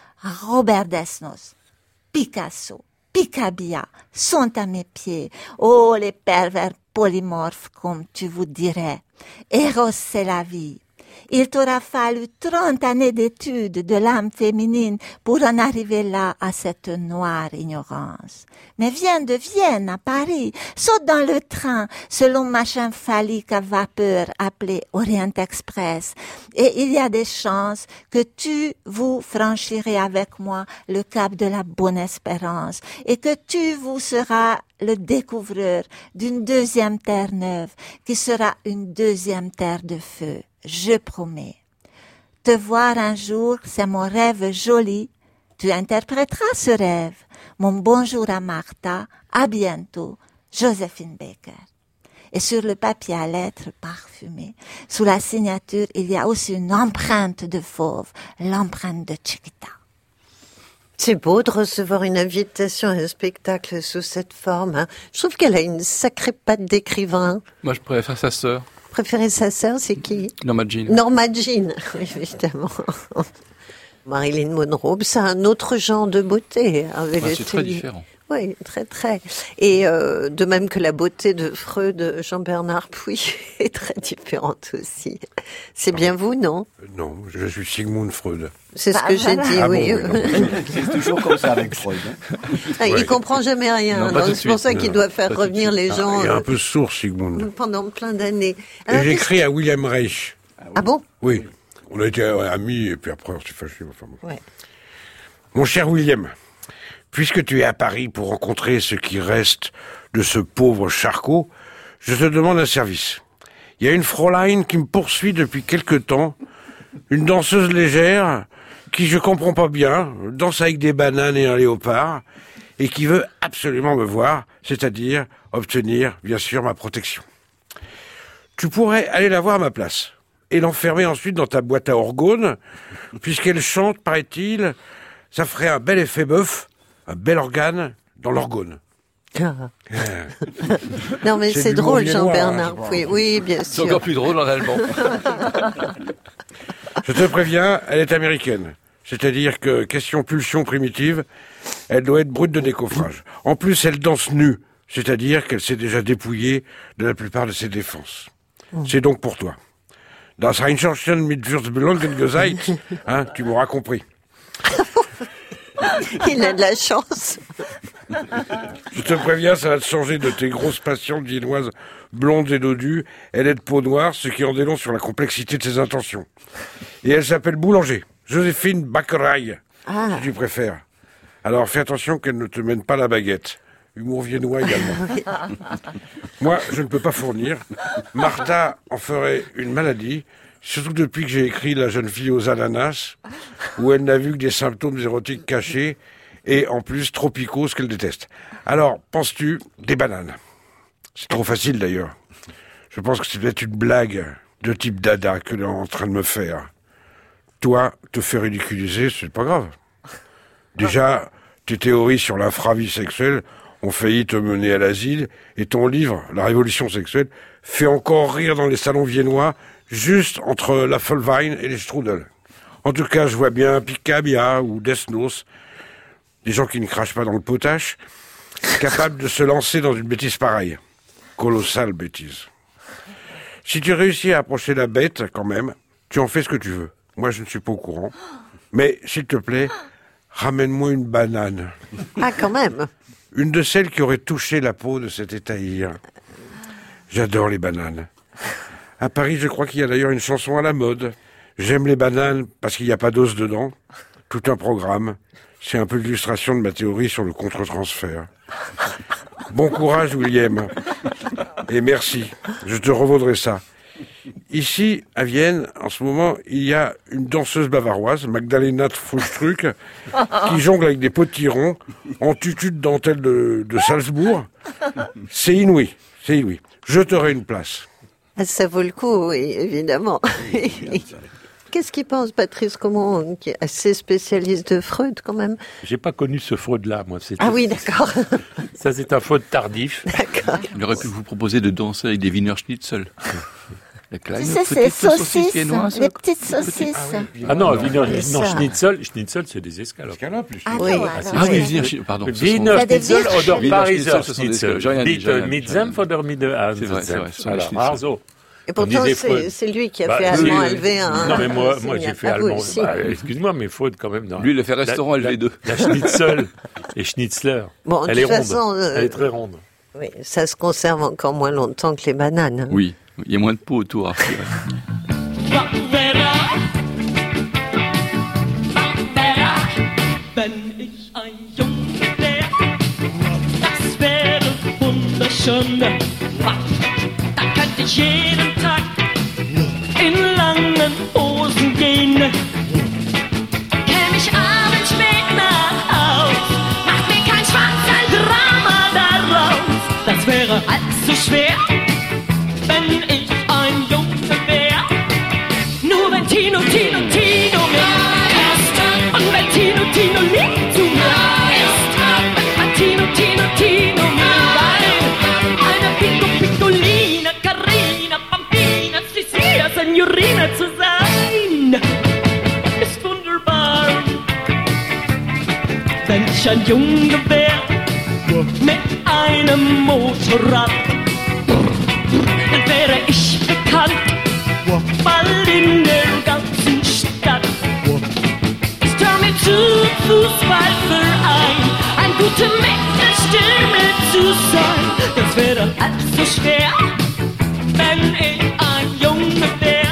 Robert Desnos, Picasso, Picabia sont à mes pieds. Oh, les pervers polymorphes, comme tu vous dirais. Eros, c'est la vie. Il t'aura fallu trente années d'études de l'âme féminine pour en arriver là à cette noire ignorance. Mais viens de Vienne à Paris, saute dans le train selon machin phallique à vapeur appelé Orient Express. Et il y a des chances que tu vous franchirez avec moi le cap de la Bonne Espérance et que tu vous seras le découvreur d'une deuxième terre neuve qui sera une deuxième terre de feu. Je promets. Te voir un jour, c'est mon rêve joli. Tu interpréteras ce rêve. Mon bonjour à Martha. À bientôt. Joséphine Baker. Et sur le papier à lettres parfumé, sous la signature, il y a aussi une empreinte de fauve, l'empreinte de Chiquita. C'est beau de recevoir une invitation à un spectacle sous cette forme. Hein. Je trouve qu'elle a une sacrée patte d'écrivain. Moi, je préfère sa sœur. Préférez sa sœur, c'est qui? Norma Jean. Norma Jean, oui, évidemment. Marilyn Monroe, c'est un autre genre de beauté. Hein, Ah, c'est très différent. Oui, très, très. Et euh, de même que la beauté de Freud, Jean-Bernard Puy est très différente aussi. C'est bien vous, non? Non, je suis Sigmund Freud. C'est ce Bah, que j'ai voilà. dit, Ah oui. bon, oui, C'est toujours comme ça avec Freud. Hein. Ah, il Ouais. comprend jamais rien. Non, hein, pas donc tout de c'est pour suite. ça qu'il Non, doit faire pas tout de revenir les gens Il est euh, un peu sourd, Sigmund. pendant plein d'années. Et Alors, j'ai qu'est-ce écrit à William Reich. Ah bon? Oui, on a été euh, amis et puis après on s'est fâchés. Enfin, bon. Ouais. Mon cher William, puisque tu es à Paris pour rencontrer ce qui reste de ce pauvre Charcot, je te demande un service. Il y a une Fräulein qui me poursuit depuis quelque temps, une danseuse légère qui je comprends pas bien, danse avec des bananes et un léopard, et qui veut absolument me voir, c'est-à-dire obtenir, bien sûr, ma protection. Tu pourrais aller la voir à ma place, et l'enfermer ensuite dans ta boîte à orgones, puisqu'elle chante, paraît-il, ça ferait un bel effet bœuf, un bel organe dans l'orgone. Ah. Non, mais C'est c'est de drôle, l'humour viennois, Jean-Bernard. hein, je crois. Oui, oui, bien C'est sûr. encore plus drôle en allemand. Je te préviens, elle est américaine. C'est-à-dire que, question pulsion primitive, elle doit être brute de décoffrage. En plus, elle danse nue. C'est-à-dire qu'elle s'est déjà dépouillée de la plupart de ses défenses. C'est donc pour toi. Das Einschorchen mit Würzbelangen gesagt, hein, tu m'auras compris. Il a de la chance. Je te préviens, ça va te changer de tes grosses patientes viennoises blondes et dodues. Elle est de peau noire, ce qui en dit long sur la complexité de ses intentions. Et elle s'appelle Boulanger, Joséphine Bacqueraille, Ah. si tu préfères. Alors fais attention qu'elle ne te mène pas la baguette. Humour viennois également. Moi, je ne peux pas fournir. Martha en ferait une maladie, surtout depuis que j'ai écrit La jeune fille aux ananas, où elle n'a vu que des symptômes érotiques cachés, et en plus tropicaux, ce qu'elle déteste. Alors, penses-tu des bananes? C'est trop facile d'ailleurs. Je pense que c'est peut-être une blague de type dada que l'on est en train de me faire. Toi, te faire ridiculiser, c'est pas grave. Déjà, tes théories sur l'infravie sexuelle ont failli te mener à l'asile, et ton livre, La Révolution sexuelle, fait encore rire dans les salons viennois, juste entre la Vollwein et les Strudel. En tout cas, je vois bien Picabia ou Desnos, des gens qui ne crachent pas dans le potache, capables de se lancer dans une bêtise pareille. Colossale bêtise. Si tu réussis à approcher la bête, quand même, tu en fais ce que tu veux. Moi, je ne suis pas au courant. Mais, s'il te plaît, ramène-moi une banane. Ah, quand même. Une de celles qui aurait touché la peau de cet étahir. J'adore les bananes. À Paris, je crois qu'il y a d'ailleurs une chanson à la mode. J'aime les bananes parce qu'il n'y a pas d'os dedans. Tout un programme. C'est un peu l'illustration de ma théorie sur le contre-transfert. Bon courage, William. Et merci. Je te revaudrai ça. Ici, à Vienne, en ce moment, il y a une danseuse bavaroise, Magdalena Frustruck, qui jongle avec des potirons en tutu de dentelle de, de Salzbourg. C'est inouï. C'est inouï. Je t'aurai une place. Ah, ça vaut le coup, oui, évidemment. Qu'est-ce qu'il pense, Patrice Caumont, qui est assez spécialiste de Freud, quand même? J'ai pas connu ce Freud-là, moi. C'est Ah oui, d'accord. Ça, c'est un Freud tardif. D'accord. Il aurait pu vous proposer de danser avec des Wiener Schnitzel. La Tu kleine sais, c'est petite saucisses, viennoise. les petites saucisses. Ah non, Wiener, C'est non, ça. Schnitzel, Schnitzel, c'est des escalopes. Escalope, les Ah Oui. non, Ah, alors, Ah oui, ouais. Wiener Schnitzel, pardon. ce sont- Wiener Il y a des Schnitzel Wiener oder Schnitzel, Pariser ce sont des Schnitzel. escalopes. J'ai rien dit, Nicht j'ai rien äh, dit, mit j'ai rien Senf oder mit äh, C'est vrai, c'est vrai, ce sont des Alors, Schnitzel. also. Et pourtant, disait c'est Freud. c'est lui qui a Bah, fait oui, allemand oui. L V un. Non, mais moi, c'est moi bien. j'ai fait Ah, vous allemand. aussi. Bah, excuse-moi, mais Freud, quand même. Dans Lui, il a fait restaurant la, L V deux. La, la Schnitzel et Schnitzler. Bon, de Elle est toute ronde. façon, euh, Elle est très ronde. Oui, ça se conserve encore moins longtemps que les bananes. hein. Oui, il y a moins de peau autour. Après. Wenn ich ein Junge wär, das wäre wunderschön. Da könnte ich jeden Tag in langen Hosen gehen. Käm ich abends spät nach Haus, macht mir kein Schwanz ein Drama daraus. Das wäre allzu schwer, wenn ich ein Junge wär. Nur wenn Tino, Tino, Tino mich küsst und wenn Tino, Tino lieb zu ein Junge wär mit einem Motorrad, dann wäre ich bekannt, bald in der ganzen Stadt. Ich trau mir zu, Fußballverein, ein guter mit der Stimme zu sein. Das wäre halb so schwer, wenn ich ein Junge wär.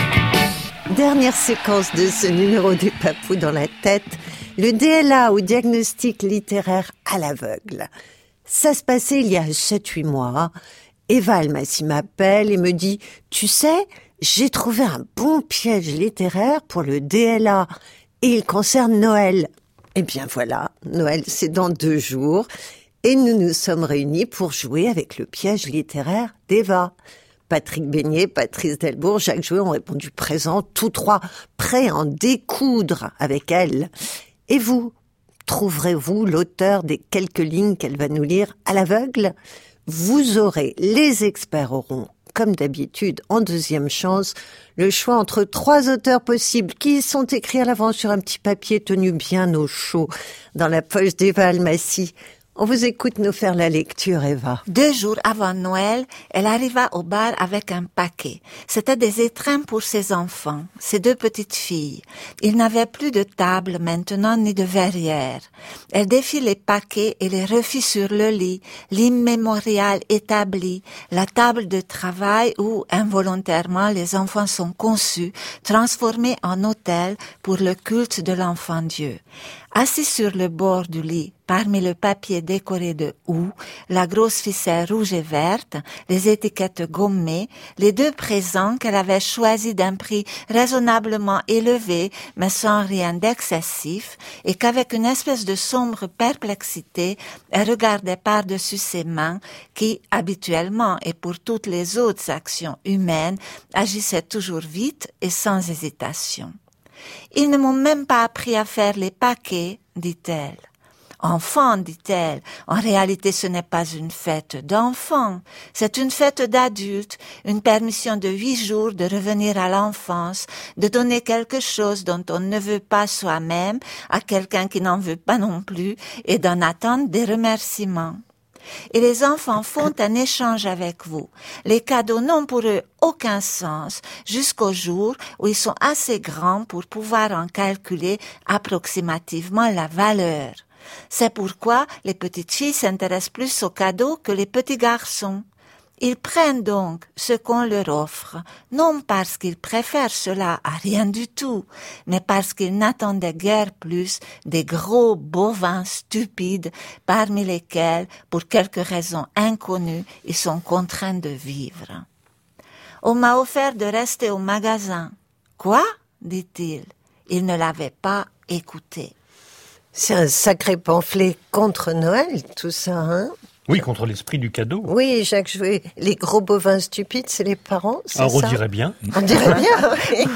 Dernière séquence de ce numéro du Papou dans la tête, le D L A ou diagnostic littéraire à l'aveugle. Ça se passait il y a sept huit mois. Eva Almassi m'appelle et me dit « Tu sais, j'ai trouvé un bon piège littéraire pour le D L A et il concerne Noël. » Eh bien voilà, Noël c'est dans deux jours et nous nous sommes réunis pour jouer avec le piège littéraire d'Eva. Patrick Beignet, Patrice Delbourg, Jacques Jouet ont répondu présents, tous trois prêts à en découdre avec elle. Et vous, trouverez-vous l'auteur des quelques lignes qu'elle va nous lire à l'aveugle ? Vous aurez, les experts auront, comme d'habitude, en deuxième chance, le choix entre trois auteurs possibles qui sont écrits à l'avance sur un petit papier tenu bien au chaud dans la poche d'Eva Almassi. On vous écoute nous faire la lecture, Eva. Deux jours avant Noël, elle arriva au bar avec un paquet. C'était des étrins pour ses enfants, ses deux petites filles. Ils n'avaient plus de table maintenant ni de verrière. Elle défit les paquets et les refit sur le lit, l'immémorial établi, la table de travail où, involontairement, les enfants sont conçus, transformés en autel pour le culte de l'enfant Dieu. Assis sur le bord du lit, parmi le papier décoré de houx, la grosse ficelle rouge et verte, les étiquettes gommées, les deux présents qu'elle avait choisis d'un prix raisonnablement élevé, mais sans rien d'excessif, et qu'avec une espèce de sombre perplexité, elle regardait par-dessus ses mains, qui, habituellement et pour toutes les autres actions humaines, agissaient toujours vite et sans hésitation. « Ils ne m'ont même pas appris à faire les paquets, dit-elle. »« Enfant, dit-elle, en réalité ce n'est pas une fête d'enfants, c'est une fête d'adultes, une permission de huit jours de revenir à l'enfance, de donner quelque chose dont on ne veut pas soi-même à quelqu'un qui n'en veut pas non plus et d'en attendre des remerciements. » Et les enfants font un échange avec vous. Les cadeaux n'ont pour eux aucun sens jusqu'au jour où ils sont assez grands pour pouvoir en calculer approximativement la valeur. C'est pourquoi les petites filles s'intéressent plus aux cadeaux que les petits garçons. Ils prennent donc ce qu'on leur offre, non parce qu'ils préfèrent cela à rien du tout, mais parce qu'ils n'attendaient guère plus des gros bovins stupides parmi lesquels, pour quelque raison inconnue, ils sont contraints de vivre. « On m'a offert de rester au magasin. »« Quoi ?» dit-il. Il ne l'avait pas écouté. C'est un sacré pamphlet contre Noël, tout ça, hein ? Oui, contre l'esprit du cadeau. Oui, Jacques Jouet, les gros bovins stupides, c'est les parents, c'est Alors, ça ? on dirait bien. On dirait bien, oui.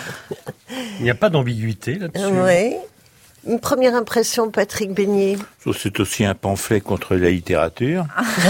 Il n'y a pas d'ambiguïté là-dessus. Oui. Une première impression, Patrick Beignet. C'est aussi un pamphlet contre la littérature.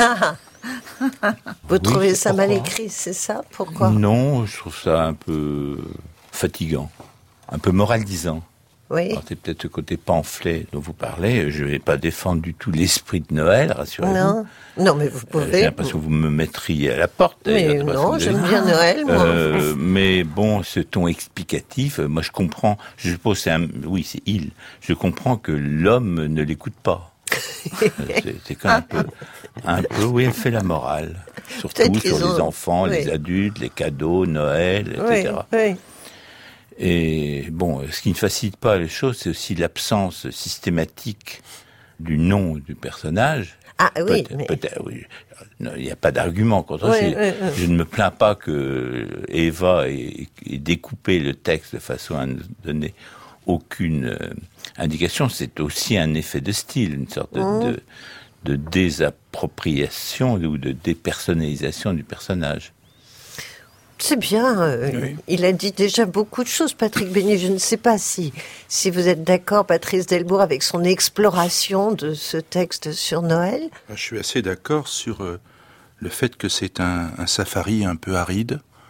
Vous Oui, trouvez ça pourquoi mal écrit, c'est ça ? Pourquoi ? Non, je trouve ça un peu fatigant, un peu moralisant. Oui. Alors, c'est peut-être le côté pamphlet dont vous parlez. Je ne vais pas défendre du tout l'esprit de Noël, rassurez-vous. Non, non, mais vous pouvez. Euh, j'ai l'impression que vous me mettriez à la porte. Mais non, j'aime bien Noël, moi. Euh, mais bon, ce ton explicatif, moi je comprends, je suppose c'est un, oui, c'est il. Je comprends que l'homme ne l'écoute pas. c'est, c'est quand même un peu, un peu, oui, elle fait la morale. Surtout Peut-être sur ont... les enfants, oui. les adultes, les cadeaux, Noël, et cetera. Oui, oui. Et bon, ce qui ne facilite pas les choses, c'est aussi l'absence systématique du nom du personnage. Ah oui, peut-être, mais... peut-être, oui. Il n'y a pas d'argument contre oui, ça. Oui, oui. Je ne me plains pas que Eva ait, ait découpé le texte de façon à ne donner aucune euh, indication. C'est aussi un effet de style, une sorte de, mmh. de, de désappropriation ou de dépersonnalisation du personnage. C'est bien, euh, oui. Il a dit déjà beaucoup de choses, Patrick Beignet. Je ne sais pas si, si vous êtes d'accord, Patrice Delbourg, avec son exploration de ce texte sur Noël. Je suis assez d'accord sur euh, le fait que c'est un, un safari un peu aride,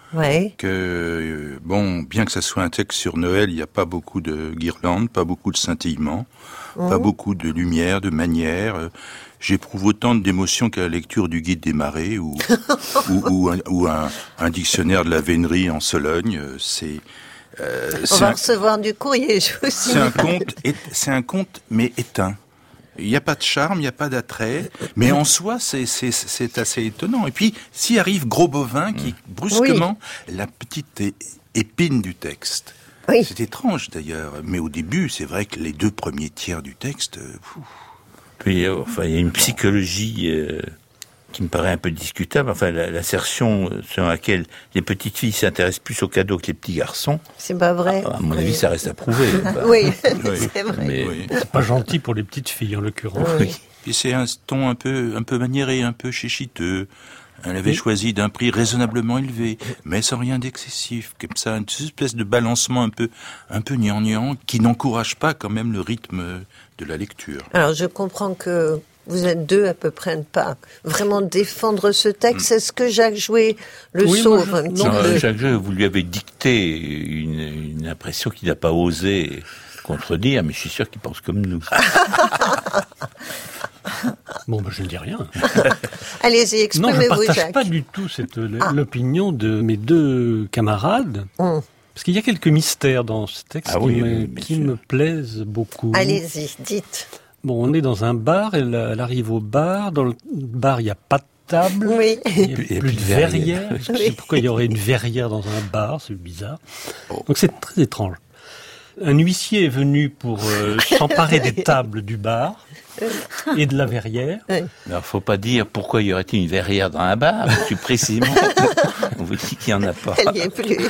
Ouais. que, euh, bon, bien que ça soit un texte sur Noël, il n'y a pas beaucoup de guirlandes, pas beaucoup de scintillements, mmh. pas beaucoup de lumière, de manière. Euh, J'éprouve autant d'émotions qu'à la lecture du Guide des marées ou, ou, ou, un, ou un, un dictionnaire de la vénerie en Sologne. C'est, euh, On va un, recevoir du courrier, je vous C'est un conte, c'est un conte, mais éteint. Il n'y a pas de charme, il n'y a pas d'attrait, mais en soi, c'est, c'est, c'est assez étonnant. Et puis, s'y arrive Gros Bovin, qui, brusquement, oui. la petite épine du texte. Oui. C'est étrange, d'ailleurs. Mais au début, c'est vrai que les deux premiers tiers du texte... Pfff. Puis, euh, enfin, il y a une psychologie euh, qui me paraît un peu discutable. Enfin, la, l'assertion selon laquelle les petites filles s'intéressent plus aux cadeaux que les petits garçons. C'est pas vrai. À, à mon oui. avis, ça reste à prouver. Bah, oui, oui, c'est vrai. Mais oui. C'est pas gentil pour les petites filles, en l'occurrence. Oui. Et c'est un ton un peu, un peu maniéré, un peu chéchiteux. Elle avait oui. choisi d'un prix raisonnablement élevé, mais sans rien d'excessif, comme ça, une espèce de balancement un peu, un peu gnangnan, qui n'encourage pas quand même le rythme de la lecture. Alors, je comprends que vous êtes deux à peu près à ne pas vraiment défendre ce texte. Est-ce que Jacques Jouet le oui, sauve moi, un petit non, peu? Jacques Jouet, vous lui avez dicté une, une impression qu'il n'a pas osé contredire, mais je suis sûr qu'il pense comme nous. Bon, ben, je ne dis rien. Allez-y, exprimez-vous, Jacques. Non, je ne partage pas du tout cette, ah. l'opinion de mes deux camarades. Hum. Parce qu'il y a quelques mystères dans ce texte ah, qui, oui, me, oui, qui me plaisent beaucoup. Allez-y, dites. Bon, on est dans un bar, elle, elle arrive au bar. Dans le bar, il n'y a pas de table. Oui. Il n'y a plus, plus de verrière. Je ne sais pourquoi il y aurait une verrière dans un bar, c'est bizarre. Oh. Donc c'est très étrange. Un huissier est venu pour euh, s'emparer des tables du bar et de la verrière. Oui. Alors, faut pas dire pourquoi y aurait-il une verrière dans un bar, parce que précisément, on vous dit qu'il n'y en a pas. Elle n'y est plus.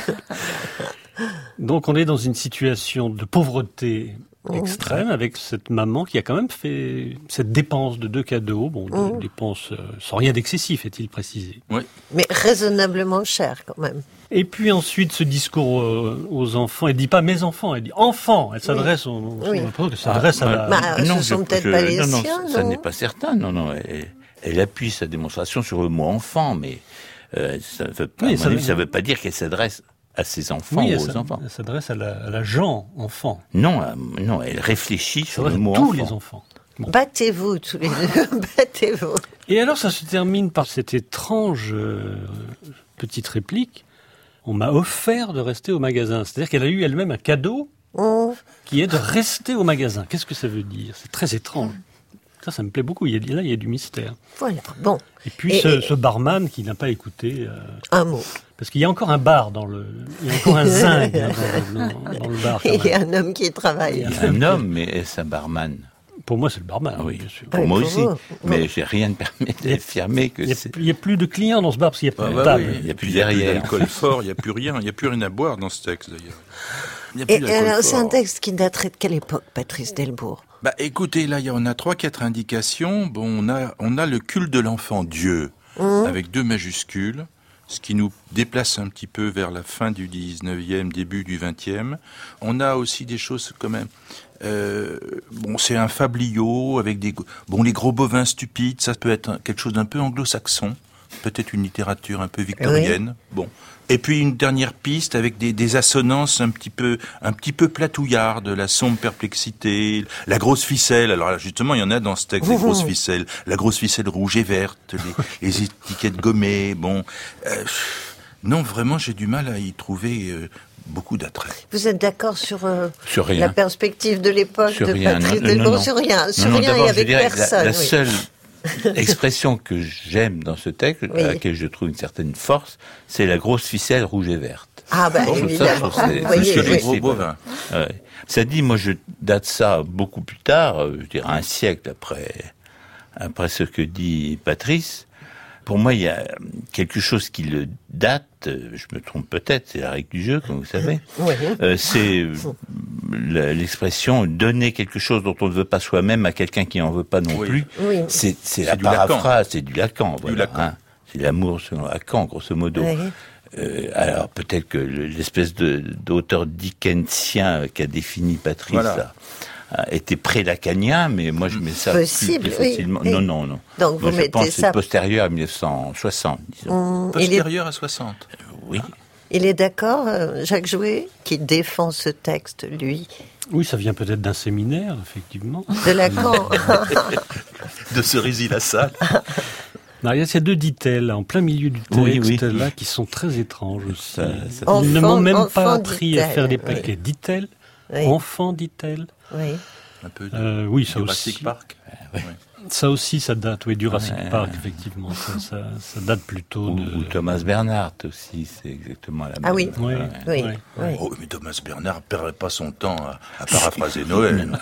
Donc, on est dans une situation de pauvreté extrême mmh. avec cette maman qui a quand même fait cette dépense de deux cadeaux. Bon, mmh. de dépense euh, sans rien d'excessif, est-il précisé. Oui. Mais raisonnablement cher, quand même. Et puis ensuite, ce discours euh, aux enfants, elle dit pas mes enfants, elle dit enfants. Elle s'adresse, oui. aux, aux, oui. elle s'adresse ah, à la... Bah, non, ce sont je, peut-être je, pas les non, siens, non, non ça n'est pas certain. Non, non, elle, elle appuie sa démonstration sur le mot enfant, mais euh, ça veut pas, oui, à mon ça, avis, ça veut pas dire qu'elle s'adresse à ses enfants oui, ou aux ça, enfants. Elle s'adresse à la, à la gens enfant. Non, euh, non, elle réfléchit sur le mot tous enfant. les enfants. Bon. Battez-vous tous les deux, battez-vous. Et alors, ça se termine par cette étrange euh, petite réplique. On m'a offert de rester au magasin. C'est-à-dire qu'elle a eu elle-même un cadeau oh. qui est de rester au magasin. Qu'est-ce que ça veut dire? C'est très étrange. Ça, ça me plaît beaucoup. Il y a, là, il y a du mystère. Voilà, bon. Et puis, et, ce, et... ce barman qui n'a pas écouté... Euh, un mot. Parce qu'il y a encore un bar dans le... Il y a encore un zinc hein, dans, dans, dans le bar. Il y a un homme qui travaille. Il y a un homme, mais est-ce un barman? Pour moi, c'est le barman, oui, bien sûr. Pour oui, moi pour aussi. vous. Mais j'ai rien de permis d'affirmer que il c'est... Il n'y a plus de clients dans ce bar parce qu'il n'y a plus ah, de table. Oui. Il n'y a plus de derrière. d'alcool fort, il n'y a plus rien. Il n'y a plus rien à boire dans ce texte, d'ailleurs. Il y a plus et alors, c'est un texte qui daterait de quelle époque, Patrice Delbourg? Bah, écoutez, là, on a trois, quatre indications. Bon, on a, on a le culte de l'enfant Dieu, mmh. avec deux majuscules, ce qui nous déplace un petit peu vers la fin du dix-neuvième, début du vingtième. On a aussi des choses quand même... Euh, bon, c'est un fabliau avec des... Bon, les gros bovins stupides, ça peut être quelque chose d'un peu anglo-saxon. Peut-être une littérature un peu victorienne. Oui. Bon. Et puis une dernière piste avec des, des assonances un petit peu, un petit peu platouillardes, la sombre perplexité, la grosse ficelle. Alors là, justement, il y en a dans ce texte, des grosses ficelles. La grosse ficelle rouge et verte, les, les étiquettes gommées. Bon, euh, non, vraiment, j'ai du mal à y trouver euh, beaucoup d'attrait. Vous êtes d'accord sur, euh, sur rien. la perspective de l'époque sur de rien. Patrice non, Delbourg? non, non. Sur rien, sur non, rien non, et avec personne. La, la oui. seule expression que j'aime dans ce texte, oui. à laquelle je trouve une certaine force, c'est la grosse ficelle rouge et verte. Ah ben bah, évidemment. Ça, c'est, voyez, c'est oui. les gros bovins. Ouais. Ça dit, moi je date ça beaucoup plus tard, je dirais un siècle après, après ce que dit Patrice. Pour moi, il y a quelque chose qui le date, je me trompe peut-être, c'est la règle du jeu, comme vous savez. Oui. Euh, c'est l'expression « donner quelque chose dont on ne veut pas soi-même à quelqu'un qui n'en veut pas non oui. plus oui. ». C'est, c'est, c'est la paraphrase, c'est du Lacan. Voilà, du Lacan. Hein. C'est l'amour selon Lacan, grosso modo. Oui. Euh, alors peut-être que l'espèce de, d'auteur dickensien qu'a défini Patrice voilà. a, a été pré-lacanien, mais moi je mets ça Possible, plus, plus facilement. Oui. Non, non, non. Donc moi, vous je mettez pense que ça... c'est postérieur à mille neuf cent soixante, disons. Mmh, postérieur les... à soixante euh, Oui. Il est d'accord, euh, Jacques Jouet, qui défend ce texte, lui? Oui, ça vient peut-être d'un séminaire, effectivement. De Lacan. De Cerisy-la-Salle. Non, il y a ces deux dit-elle en plein milieu du texte, Oui, oui. là, qui sont très étranges aussi. Ça- ça- Ils ne Enfant- m'ont même enfant pas appris à dit-elle, faire des oui. paquets. Dit-elle, Oui. enfant, dit-elle. Oui. Un peu de Euh, oui, ça Jurassic aussi. Park. Ouais. Ça aussi, ça date, oui, du Jurassic Ouais. Park, effectivement. Ça, ça, ça date plutôt Ou, de... ou Thomas Bernhardt aussi, c'est exactement la même. Ah oui. Oui, Ouais. Oui. oui. Oui. Oh, mais Thomas Bernard ne perdrait pas son temps à, à paraphraser Noël.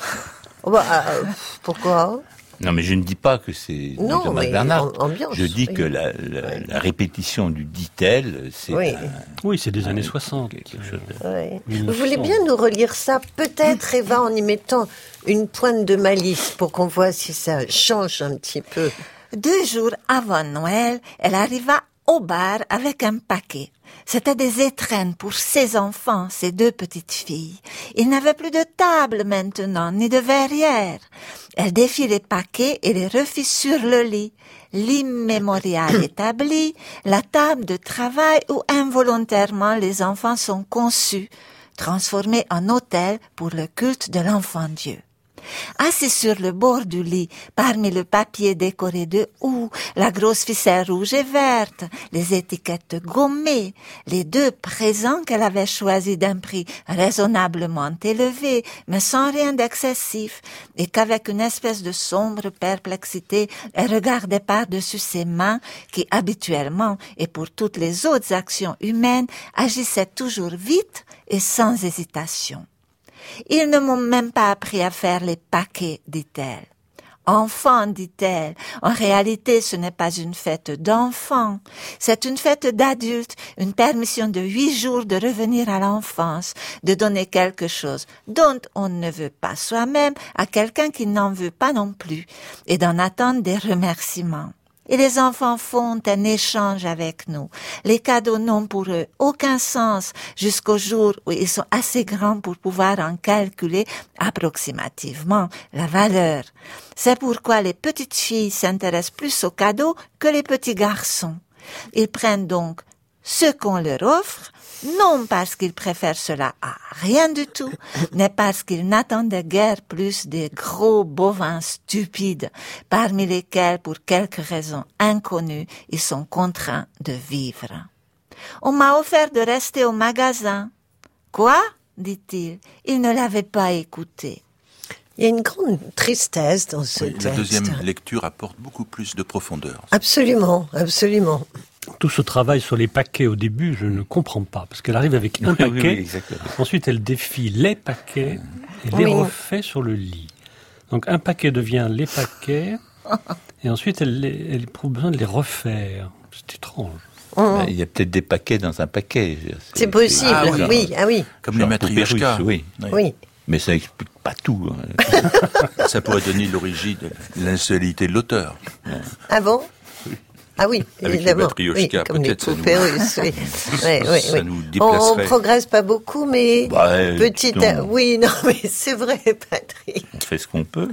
Oh, bah, euh, pourquoi? Non, mais je ne dis pas que c'est du Non, Thomas mais Bernhardt. en- ambiance, je dis oui. que la, la, la répétition du dit-elle, c'est Oui. un- Oui, c'est des un- années soixante. quelque chose de- Ouais. mille Vous neuf cents. voulez bien nous relire ça, peut-être, Eva, en y mettant une pointe de malice pour qu'on voit si ça change un petit peu. Deux jours avant Noël, elle arriva au bar avec un paquet. C'était des étrennes pour ses enfants, ses deux petites filles. Il n'avait plus de table maintenant, ni de verrière. Elle défit les paquets et les refit sur le lit. L'immémorial établi, la table de travail où involontairement les enfants sont conçus, transformés en autel pour le culte de l'enfant Dieu. Assis sur le bord du lit, parmi le papier décoré de houx, la grosse ficelle rouge et verte, les étiquettes gommées, les deux présents qu'elle avait choisis d'un prix raisonnablement élevé, mais sans rien d'excessif, et qu'avec une espèce de sombre perplexité, elle regardait par-dessus ses mains, qui habituellement, et pour toutes les autres actions humaines, agissaient toujours vite et sans hésitation. Ils ne m'ont même pas appris à faire les paquets, dit-elle. Enfant, dit-elle, en réalité ce n'est pas une fête d'enfants, c'est une fête d'adultes, une permission de huit jours de revenir à l'enfance, de donner quelque chose dont on ne veut pas soi-même à quelqu'un qui n'en veut pas non plus, et d'en attendre des remerciements. Et les enfants font un échange avec nous. Les cadeaux n'ont pour eux aucun sens jusqu'au jour où ils sont assez grands pour pouvoir en calculer approximativement la valeur. C'est pourquoi les petites filles s'intéressent plus aux cadeaux que les petits garçons. Ils prennent donc ce qu'on leur offre, non parce qu'ils préfèrent cela à rien du tout, mais parce qu'ils n'attendaient guère plus des gros bovins stupides, parmi lesquels, pour quelques raisons inconnues, ils sont contraints de vivre. On m'a offert de rester au magasin. Quoi? dit-il. Il ne l'avait pas écouté. Il y a une grande tristesse dans ce Oui, texte. la deuxième lecture apporte beaucoup plus de profondeur. Absolument, absolument. Tout ce travail sur les paquets au début, je ne comprends pas, parce qu'elle arrive avec un Oui, paquet, oui, oui, exactement. ensuite elle défie les paquets et les Oui. refait sur le lit. Donc un paquet devient les paquets, et ensuite elle, les- elle éprouve besoin de les refaire. C'est étrange. Ben, il y a peut-être des paquets dans un paquet. je veux dire, C'est possible, Ah oui. oui, ah oui, Comme les genre matrioshkas. Poupée russe, oui. oui. Mais ça n'explique pas tout. hein. Ça pourrait donner l'origine de l'insolité de l'auteur. Ah bon? Ah oui, Avec les évidemment. matrioshkas, oui, comme les peut-être ça nous- poupées russes, oui. Ouais, ouais, Ça ouais. nous On, on déplacerait. progresse pas beaucoup, mais Bah, euh, petit non. à... Oui, non, mais c'est vrai, Patrick. On fait ce qu'on peut.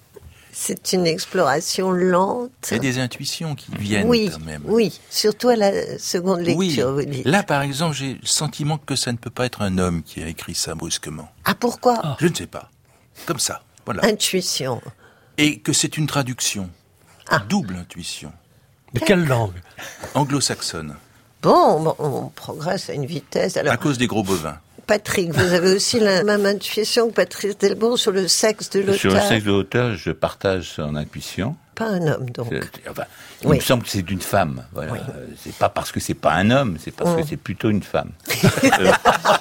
C'est une exploration lente. Il y a des intuitions qui viennent Oui, quand même. oui, surtout à la seconde Oui. lecture, vous dites. Là, par exemple, j'ai le sentiment que ça ne peut pas être un homme qui a écrit ça brusquement. Ah, pourquoi? Je ne sais pas. Comme ça, voilà. Intuition. Et que c'est une traduction. Ah. Double intuition. De quelle langue? Anglo-saxonne. Bon, bon, on progresse à une vitesse. Alors, À cause des gros bovins. Patrick, vous avez aussi la même intuition que Patrice Delbon sur le sexe de l'auteur. Sur le sexe de l'auteur, je partage son intuition. Pas un homme, donc. Je- enfin, il Oui. me semble que c'est d'une femme. Voilà. Euh, C'est pas parce que c'est pas un homme, c'est parce Mm. que c'est plutôt une femme. Euh,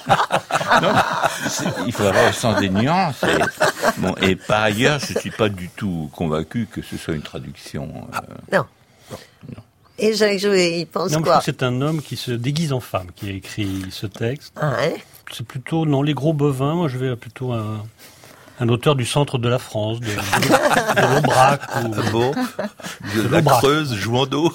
non, c'est- il faut avoir le sens des nuances. Et, bon, et par ailleurs, je suis pas du tout convaincu que ce soit une traduction. euh, Non. Et Jacques Jouet, il pense Non, mais je quoi? crois que c'est un homme qui se déguise en femme qui a écrit ce texte. Ah, hein? C'est plutôt, non, les gros bovins, moi je vais plutôt un, un auteur du centre de la France, de, de, de l'Aubrac. Ou... Bon, de la l'Aubrac. Creuse, jouant d'eau.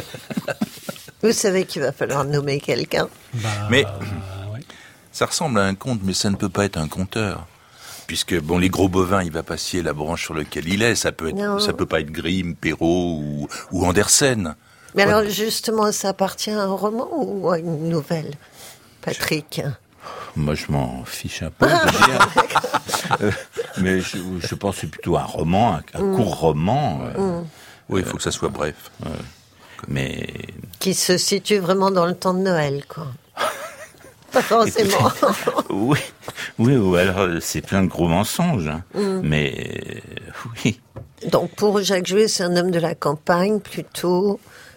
Vous savez qu'il va falloir nommer quelqu'un. Bah, Mais ouais. ça ressemble à un conte, mais ça ne peut pas être un conteur. Puisque, bon, les gros bovins, il va pas scier la branche sur laquelle il est. Ça peut Non. être, ça peut pas être Grimm, Perrault ou, ou Andersen. Mais alors, justement, ça appartient à un roman ou à une nouvelle? Patrick? Moi, je m'en fiche un peu, je veux dire. Euh, mais je, je pense que c'est plutôt un roman, un, un Mm. court roman. Euh, Mm. Oui, il faut que ça soit bref. Euh, mais Qui se situe vraiment dans le temps de Noël, quoi. Pas forcément. oui, oui, ou alors euh, c'est plein de gros mensonges. Hein. Mm. Mais euh, oui. Donc pour Jacques Jouet, c'est un homme de la campagne plutôt.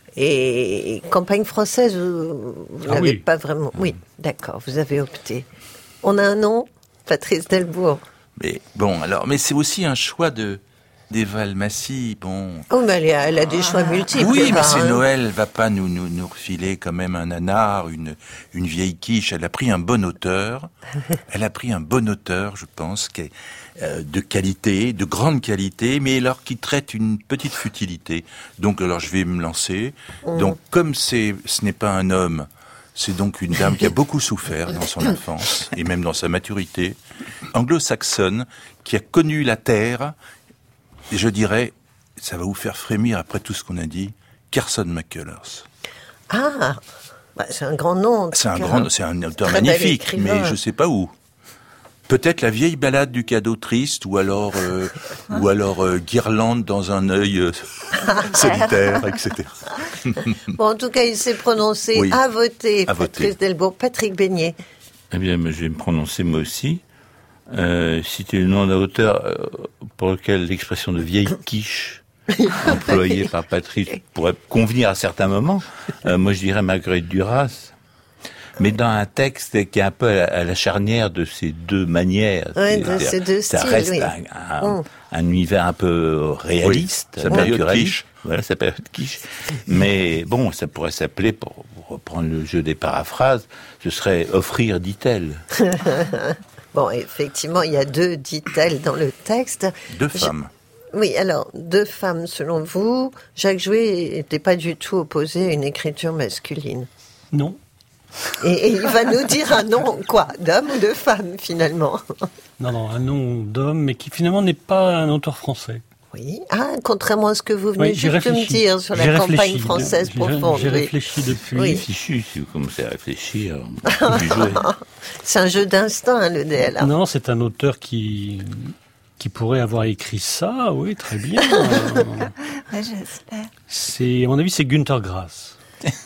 Et campagne française, vous, vous Ah n'avez oui. pas vraiment... Oui, d'accord, vous avez opté. On a un nom? Patrice Delbourg. Mais bon, alors, mais c'est aussi un choix de d'Eva Massy. Bon. Oh, mais elle, a- elle a des choix multiples. Oui, mais Eva, c'est hein. Noël, elle va pas nous, nous, nous refiler quand même un nanar, une, une vieille quiche. Elle a pris un bon auteur. Elle a pris un bon auteur, je pense, qui est euh, de qualité, de grande qualité, mais alors qui traite une petite futilité. Donc, alors, je vais me lancer. Mm. Donc, comme c'est, ce n'est pas un homme, c'est donc une dame qui a beaucoup souffert dans son enfance et même dans sa maturité, anglo-saxonne, qui a connu la terre. Et je dirais, ça va vous faire frémir après tout ce qu'on a dit, Carson McCullers. Ah, bah, c'est un grand nom. en C'est tout un cas. grand, c'est un auteur Très bel magnifique, écrivain. mais je sais pas où. Peut-être la vieille balade du cadeau triste, ou alors, euh, ou alors euh, Guirlande dans un œil euh, solitaire, et cetera. Bon, en tout cas, il s'est prononcé Oui, à voter, à Patrice voter. Delbourg. Patrick Beignet. Eh bien, je vais me prononcer moi aussi. Euh, citer le nom d'un auteur euh, pour lequel l'expression de vieille quiche employée par Patrice pourrait convenir à certains moments. Euh, moi, je dirais Marguerite Duras. Mais dans un texte qui est un peu à la, à la charnière de ces deux manières. Ouais, de C'est-à-dire, ces deux ça styles, reste oui. un, un- Mm. un univers un peu réaliste, Oui, sa période naturaliste. quiche. Voilà, sa période quiche. Mais bon, ça pourrait s'appeler, pour, pour reprendre le jeu des paraphrases, ce serait offrir, dit-elle. Bon, effectivement, il y a deux dit-elle dans le texte. Deux Je- femmes. Oui, alors, deux femmes selon vous. Jacques Jouet n'était pas du tout opposé à une écriture masculine. Non. Et, et il va nous dire un nom, quoi, d'homme ou de femme, finalement. Non, non, un nom d'homme, mais qui finalement n'est pas un auteur français. Oui. Ah, contrairement à ce que vous venez Oui, j'ai juste de me réfléchi. dire sur J'ai la campagne réfléchi. française J'ai- profonde. j'ai oui. réfléchi depuis. Oui. Fichu, si vous commencez à réfléchir. du jouet. C'est un jeu d'instinct, hein, le D L A. Non, c'est un auteur qui qui pourrait avoir écrit ça, oui, très bien. Ouais, j'espère. C'est, à mon avis, c'est Günter Grass.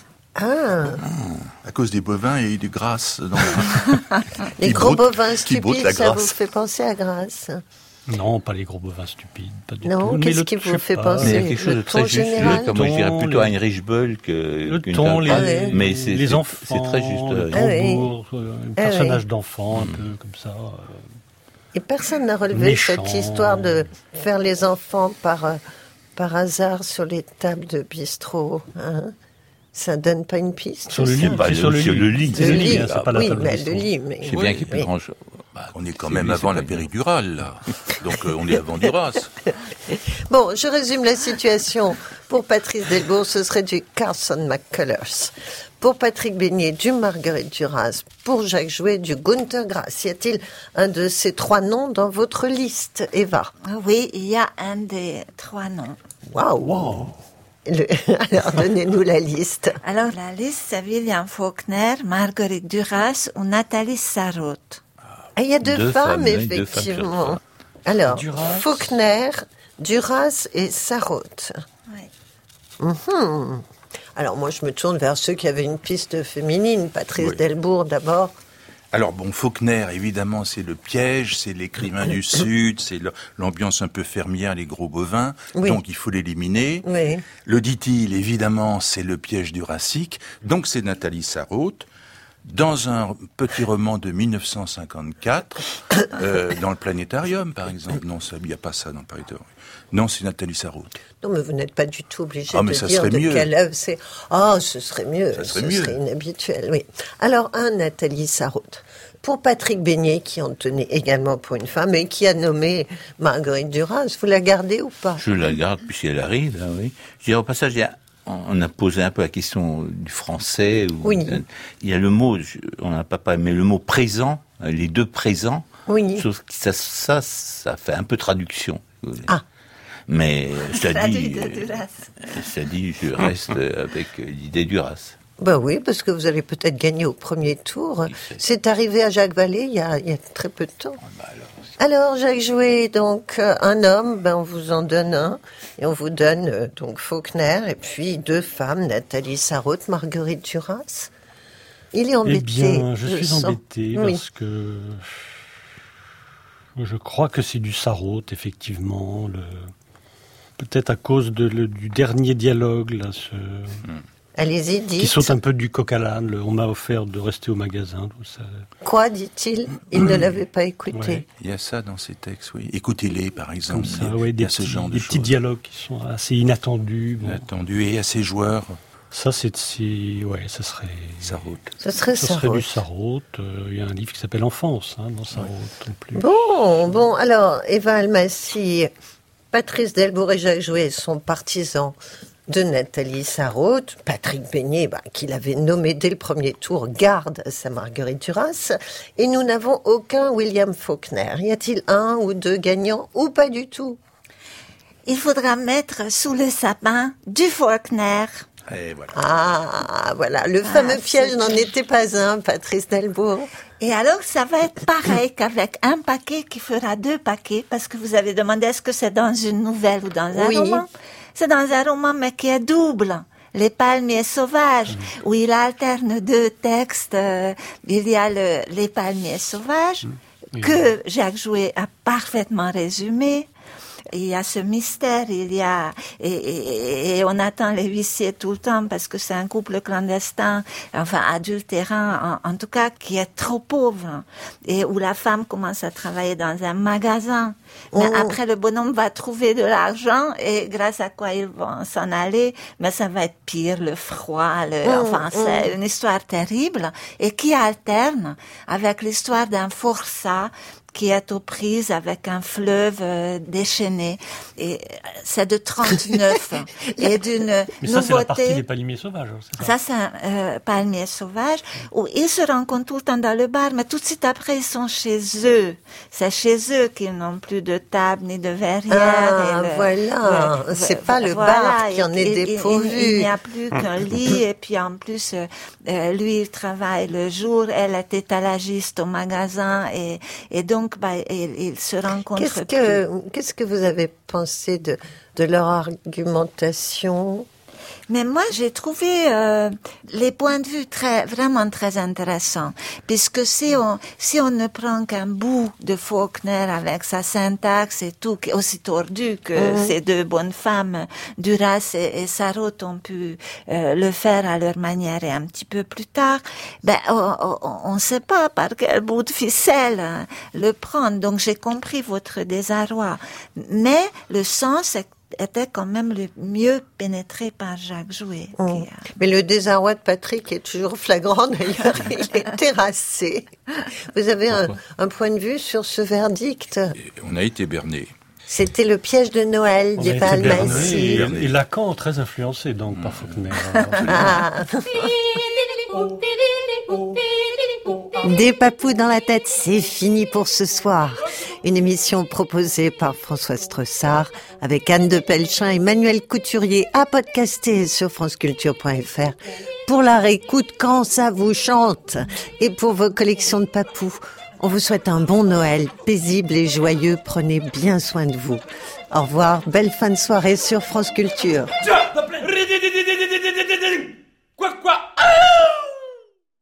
Ah, À cause des bovins et du grasse. Dans les Qui gros broutent- bovins qui broutent stupides, la ça vous Grasse. fait penser à Grasse. Non, pas les gros bovins stupides, pas du Non, tout. Mais qu'est-ce le- qui je vous sais fait pas. penser Mais il y a quelque chose de Le très ton juste. général Comme moi, je dirais Le plutôt ton, Heinrich Böll que Le qu'une ton, tarte. les, Mais c'est les c'est- enfants, c'est très juste. le euh, Ah oui. tambour, euh, un Ah personnage oui. d'enfant, un peu comme ça. euh, Et personne n'a relevé Méchant. cette histoire de faire les enfants par, euh, par hasard sur les tables de bistrot. Hein. Ça donne pas une piste Sur le ça lit, Bah, c'est sur le sur lit. le lit. C'est Le le lit, lit, hein, c'est pas la oui, table mais de le bistrot. lit, mais Je sais bien qu'il y a plus oui. grand chose. On est quand C'est même lui, avant c'est la pas péridurale, là. Donc euh, on est avant Duras. Bon, je résume la situation. Pour Patrice Delbourg, ce serait du Carson McCullers. Pour Patrick Beignet, du Marguerite Duras. Pour Jacques Jouet, du Günter Grass. Y a-t-il un de ces trois noms dans votre liste, Eva? Ah oui, il y a un des trois noms. Waouh! Le- Alors, donnez-nous la liste. Alors, la liste, c'est William Faulkner, Marguerite Duras ou Nathalie Sarraute. Ah, il y a deux, Deux femmes, femmes, oui, deux femmes sur effectivement. trois. Alors, Duras. Faulkner, Duras et Sarraute. Oui. Mhm. Alors, moi, je me tourne vers ceux qui avaient une piste féminine. Patrice Oui. Delbourg, d'abord. Alors bon, Faulkner, évidemment, c'est le piège, c'est l'écrivain du Sud, c'est le- l'ambiance un peu fermière, les gros bovins, Oui. donc il faut l'éliminer. Oui. Le dit-il, évidemment, c'est le piège du Jurassique, donc c'est Nathalie Sarraute. Dans un petit roman de mille neuf cent cinquante-quatre, euh, dans le Planétarium, par exemple. Non, il n'y a pas ça dans le Planétarium. Non, c'est Nathalie Sarraute. Non, mais vous n'êtes pas du tout obligé Ah, mais de ça dire serait de mieux. quelle œuvre c'est. Ah, ce serait mieux. Ça serait ce mieux. serait inhabituel, oui. Alors, un, Nathalie Sarraute. Pour Patrick Beignet, qui en tenait également pour une femme et qui a nommé Marguerite Duras, vous la gardez ou pas? Je la garde puisqu'elle arrive, là, oui. Je dirais au passage, il y a, on a posé un peu la question du français. Ou, Oui. Il y a le mot, je- on n'a pas parlé, mais le mot présent, les deux présents. Oui. Sauf que ça, ça, ça fait un peu traduction. si vous voulez. Ah. Mais ça Traduit dit, de euh, Duras. ça dit, je reste avec l'idée Duras. Bah oui, parce que vous allez peut-être gagner au premier tour. C'est arrivé à Jacques Vallée il y a, il y a très peu de temps. Alors, Jacques Jouet, donc, euh, un homme, ben, on vous en donne un. Et on vous donne, euh, donc, Faulkner. Et puis, deux femmes, Nathalie Sarraute, Marguerite Duras. Il est embêté. Eh bien, je, je suis sens. embêté oui. parce que je crois que c'est du Sarraute, effectivement. Le... Peut-être à cause de, le, du dernier dialogue, là, ce... Hmm. Allez-y, dites. Qui saute un peu du coq à l'âne. Le, on m'a offert de rester au magasin. Tout ça. Quoi, dit-il? Il ne l'avait pas écouté. Ouais. Il y a ça dans ces textes, oui. Écoutez-les, par exemple. Comme ça, il y a, ouais, il y a des ce petits, genre de des choses. petits dialogues qui sont assez inattendus. Bon. Inattendus et assez joueurs. Ça, c'est, c'est ouais, ça serait. Sarraute. Ce serait ça Sarraute. serait du Sarraute. Il euh, y a un livre qui s'appelle Enfance, hein, dans Sarraute non plus. Bon, bon, alors, Eva Almasy, Patrice Delbourg et Jacques Jouet sont partisans de Nathalie Sarraute. Patrick Beignet, bah, qui l'avait nommé dès le premier tour, garde sa Marguerite Duras. Et nous n'avons aucun William Faulkner. Y a-t-il un ou deux gagnants ou pas du tout? Il faudra mettre sous le sapin du Faulkner. Et voilà. Ah, voilà. Le fameux Ah, piège c'est... n'en était pas un, Patrice Delbourg. Et alors, ça va être pareil qu'avec un paquet qui fera deux paquets, parce que vous avez demandé est-ce que c'est dans une nouvelle ou dans un oui. roman. C'est dans un roman, mais qui est double. Les palmiers sauvages, mmh. où il alterne deux textes. Euh, il y a le, les palmiers sauvages, mmh. que Jacques Jouet a parfaitement résumé. Il y a ce mystère, il y a et, et, et on attend les huissiers tout le temps parce que c'est un couple clandestin, enfin adultérant, en, en tout cas qui est trop pauvre et où la femme commence à travailler dans un magasin. Mais oh. après le bonhomme va trouver de l'argent et grâce à quoi ils vont s'en aller, mais ça va être pire, le froid, le, oh. enfin c'est oh. une histoire terrible et qui alterne avec l'histoire d'un forçat qui est aux prises avec un fleuve euh, déchaîné. Et c'est de trente-neuf. et d'une Mais nouveauté. ça, c'est la partie des palmiers sauvages. C'est ça, ça c'est un euh, palmier sauvage où ils se rencontrent tout le temps dans le bar, mais tout de suite après, ils sont chez eux. C'est chez eux qu'ils n'ont plus de table ni de verrière. Ah, et le, voilà. Le, c'est pas le voilà, bar qui en est il, dépourvu. Il, il, il n'y a plus qu'un lit. Et puis, en plus, euh, lui, il travaille le jour. Elle est étalagiste au magasin. Et, et donc, Donc, bah, ils, ils se rencontrent. Qu'est-ce que, qu'est-ce que vous avez pensé de, de leur argumentation? Mais moi, j'ai trouvé euh, les points de vue très, vraiment très intéressants, puisque si on, si on ne prend qu'un bout de Faulkner avec sa syntaxe et tout, qui est aussi tordu que mmh. ces deux bonnes femmes, Duras et, et Sarraute, ont pu euh, le faire à leur manière et un petit peu plus tard, ben on ne sait pas par quel bout de ficelle hein, le prendre. Donc j'ai compris votre désarroi, mais le sens est était quand même le mieux pénétré par Jacques Jouet. Mmh. A... Mais le désarroi de Patrick est toujours flagrant d'ailleurs, il est terrassé. Vous avez un, un point de vue sur ce verdict? On a été berné. C'était le piège de Noël d'Eva Almasy. Et, et Lacan, très influencé donc mmh. par Faulkner. Ah. Des papous dans la tête, c'est fini pour ce soir. Une émission proposée par François Stressard avec Anne de Pelchin et Manuel Couturier à podcaster sur franceculture point f r pour la réécoute quand ça vous chante et pour vos collections de papous. On vous souhaite un bon Noël, paisible et joyeux. Prenez bien soin de vous. Au revoir, belle fin de soirée sur France Culture. Quoi, quoi?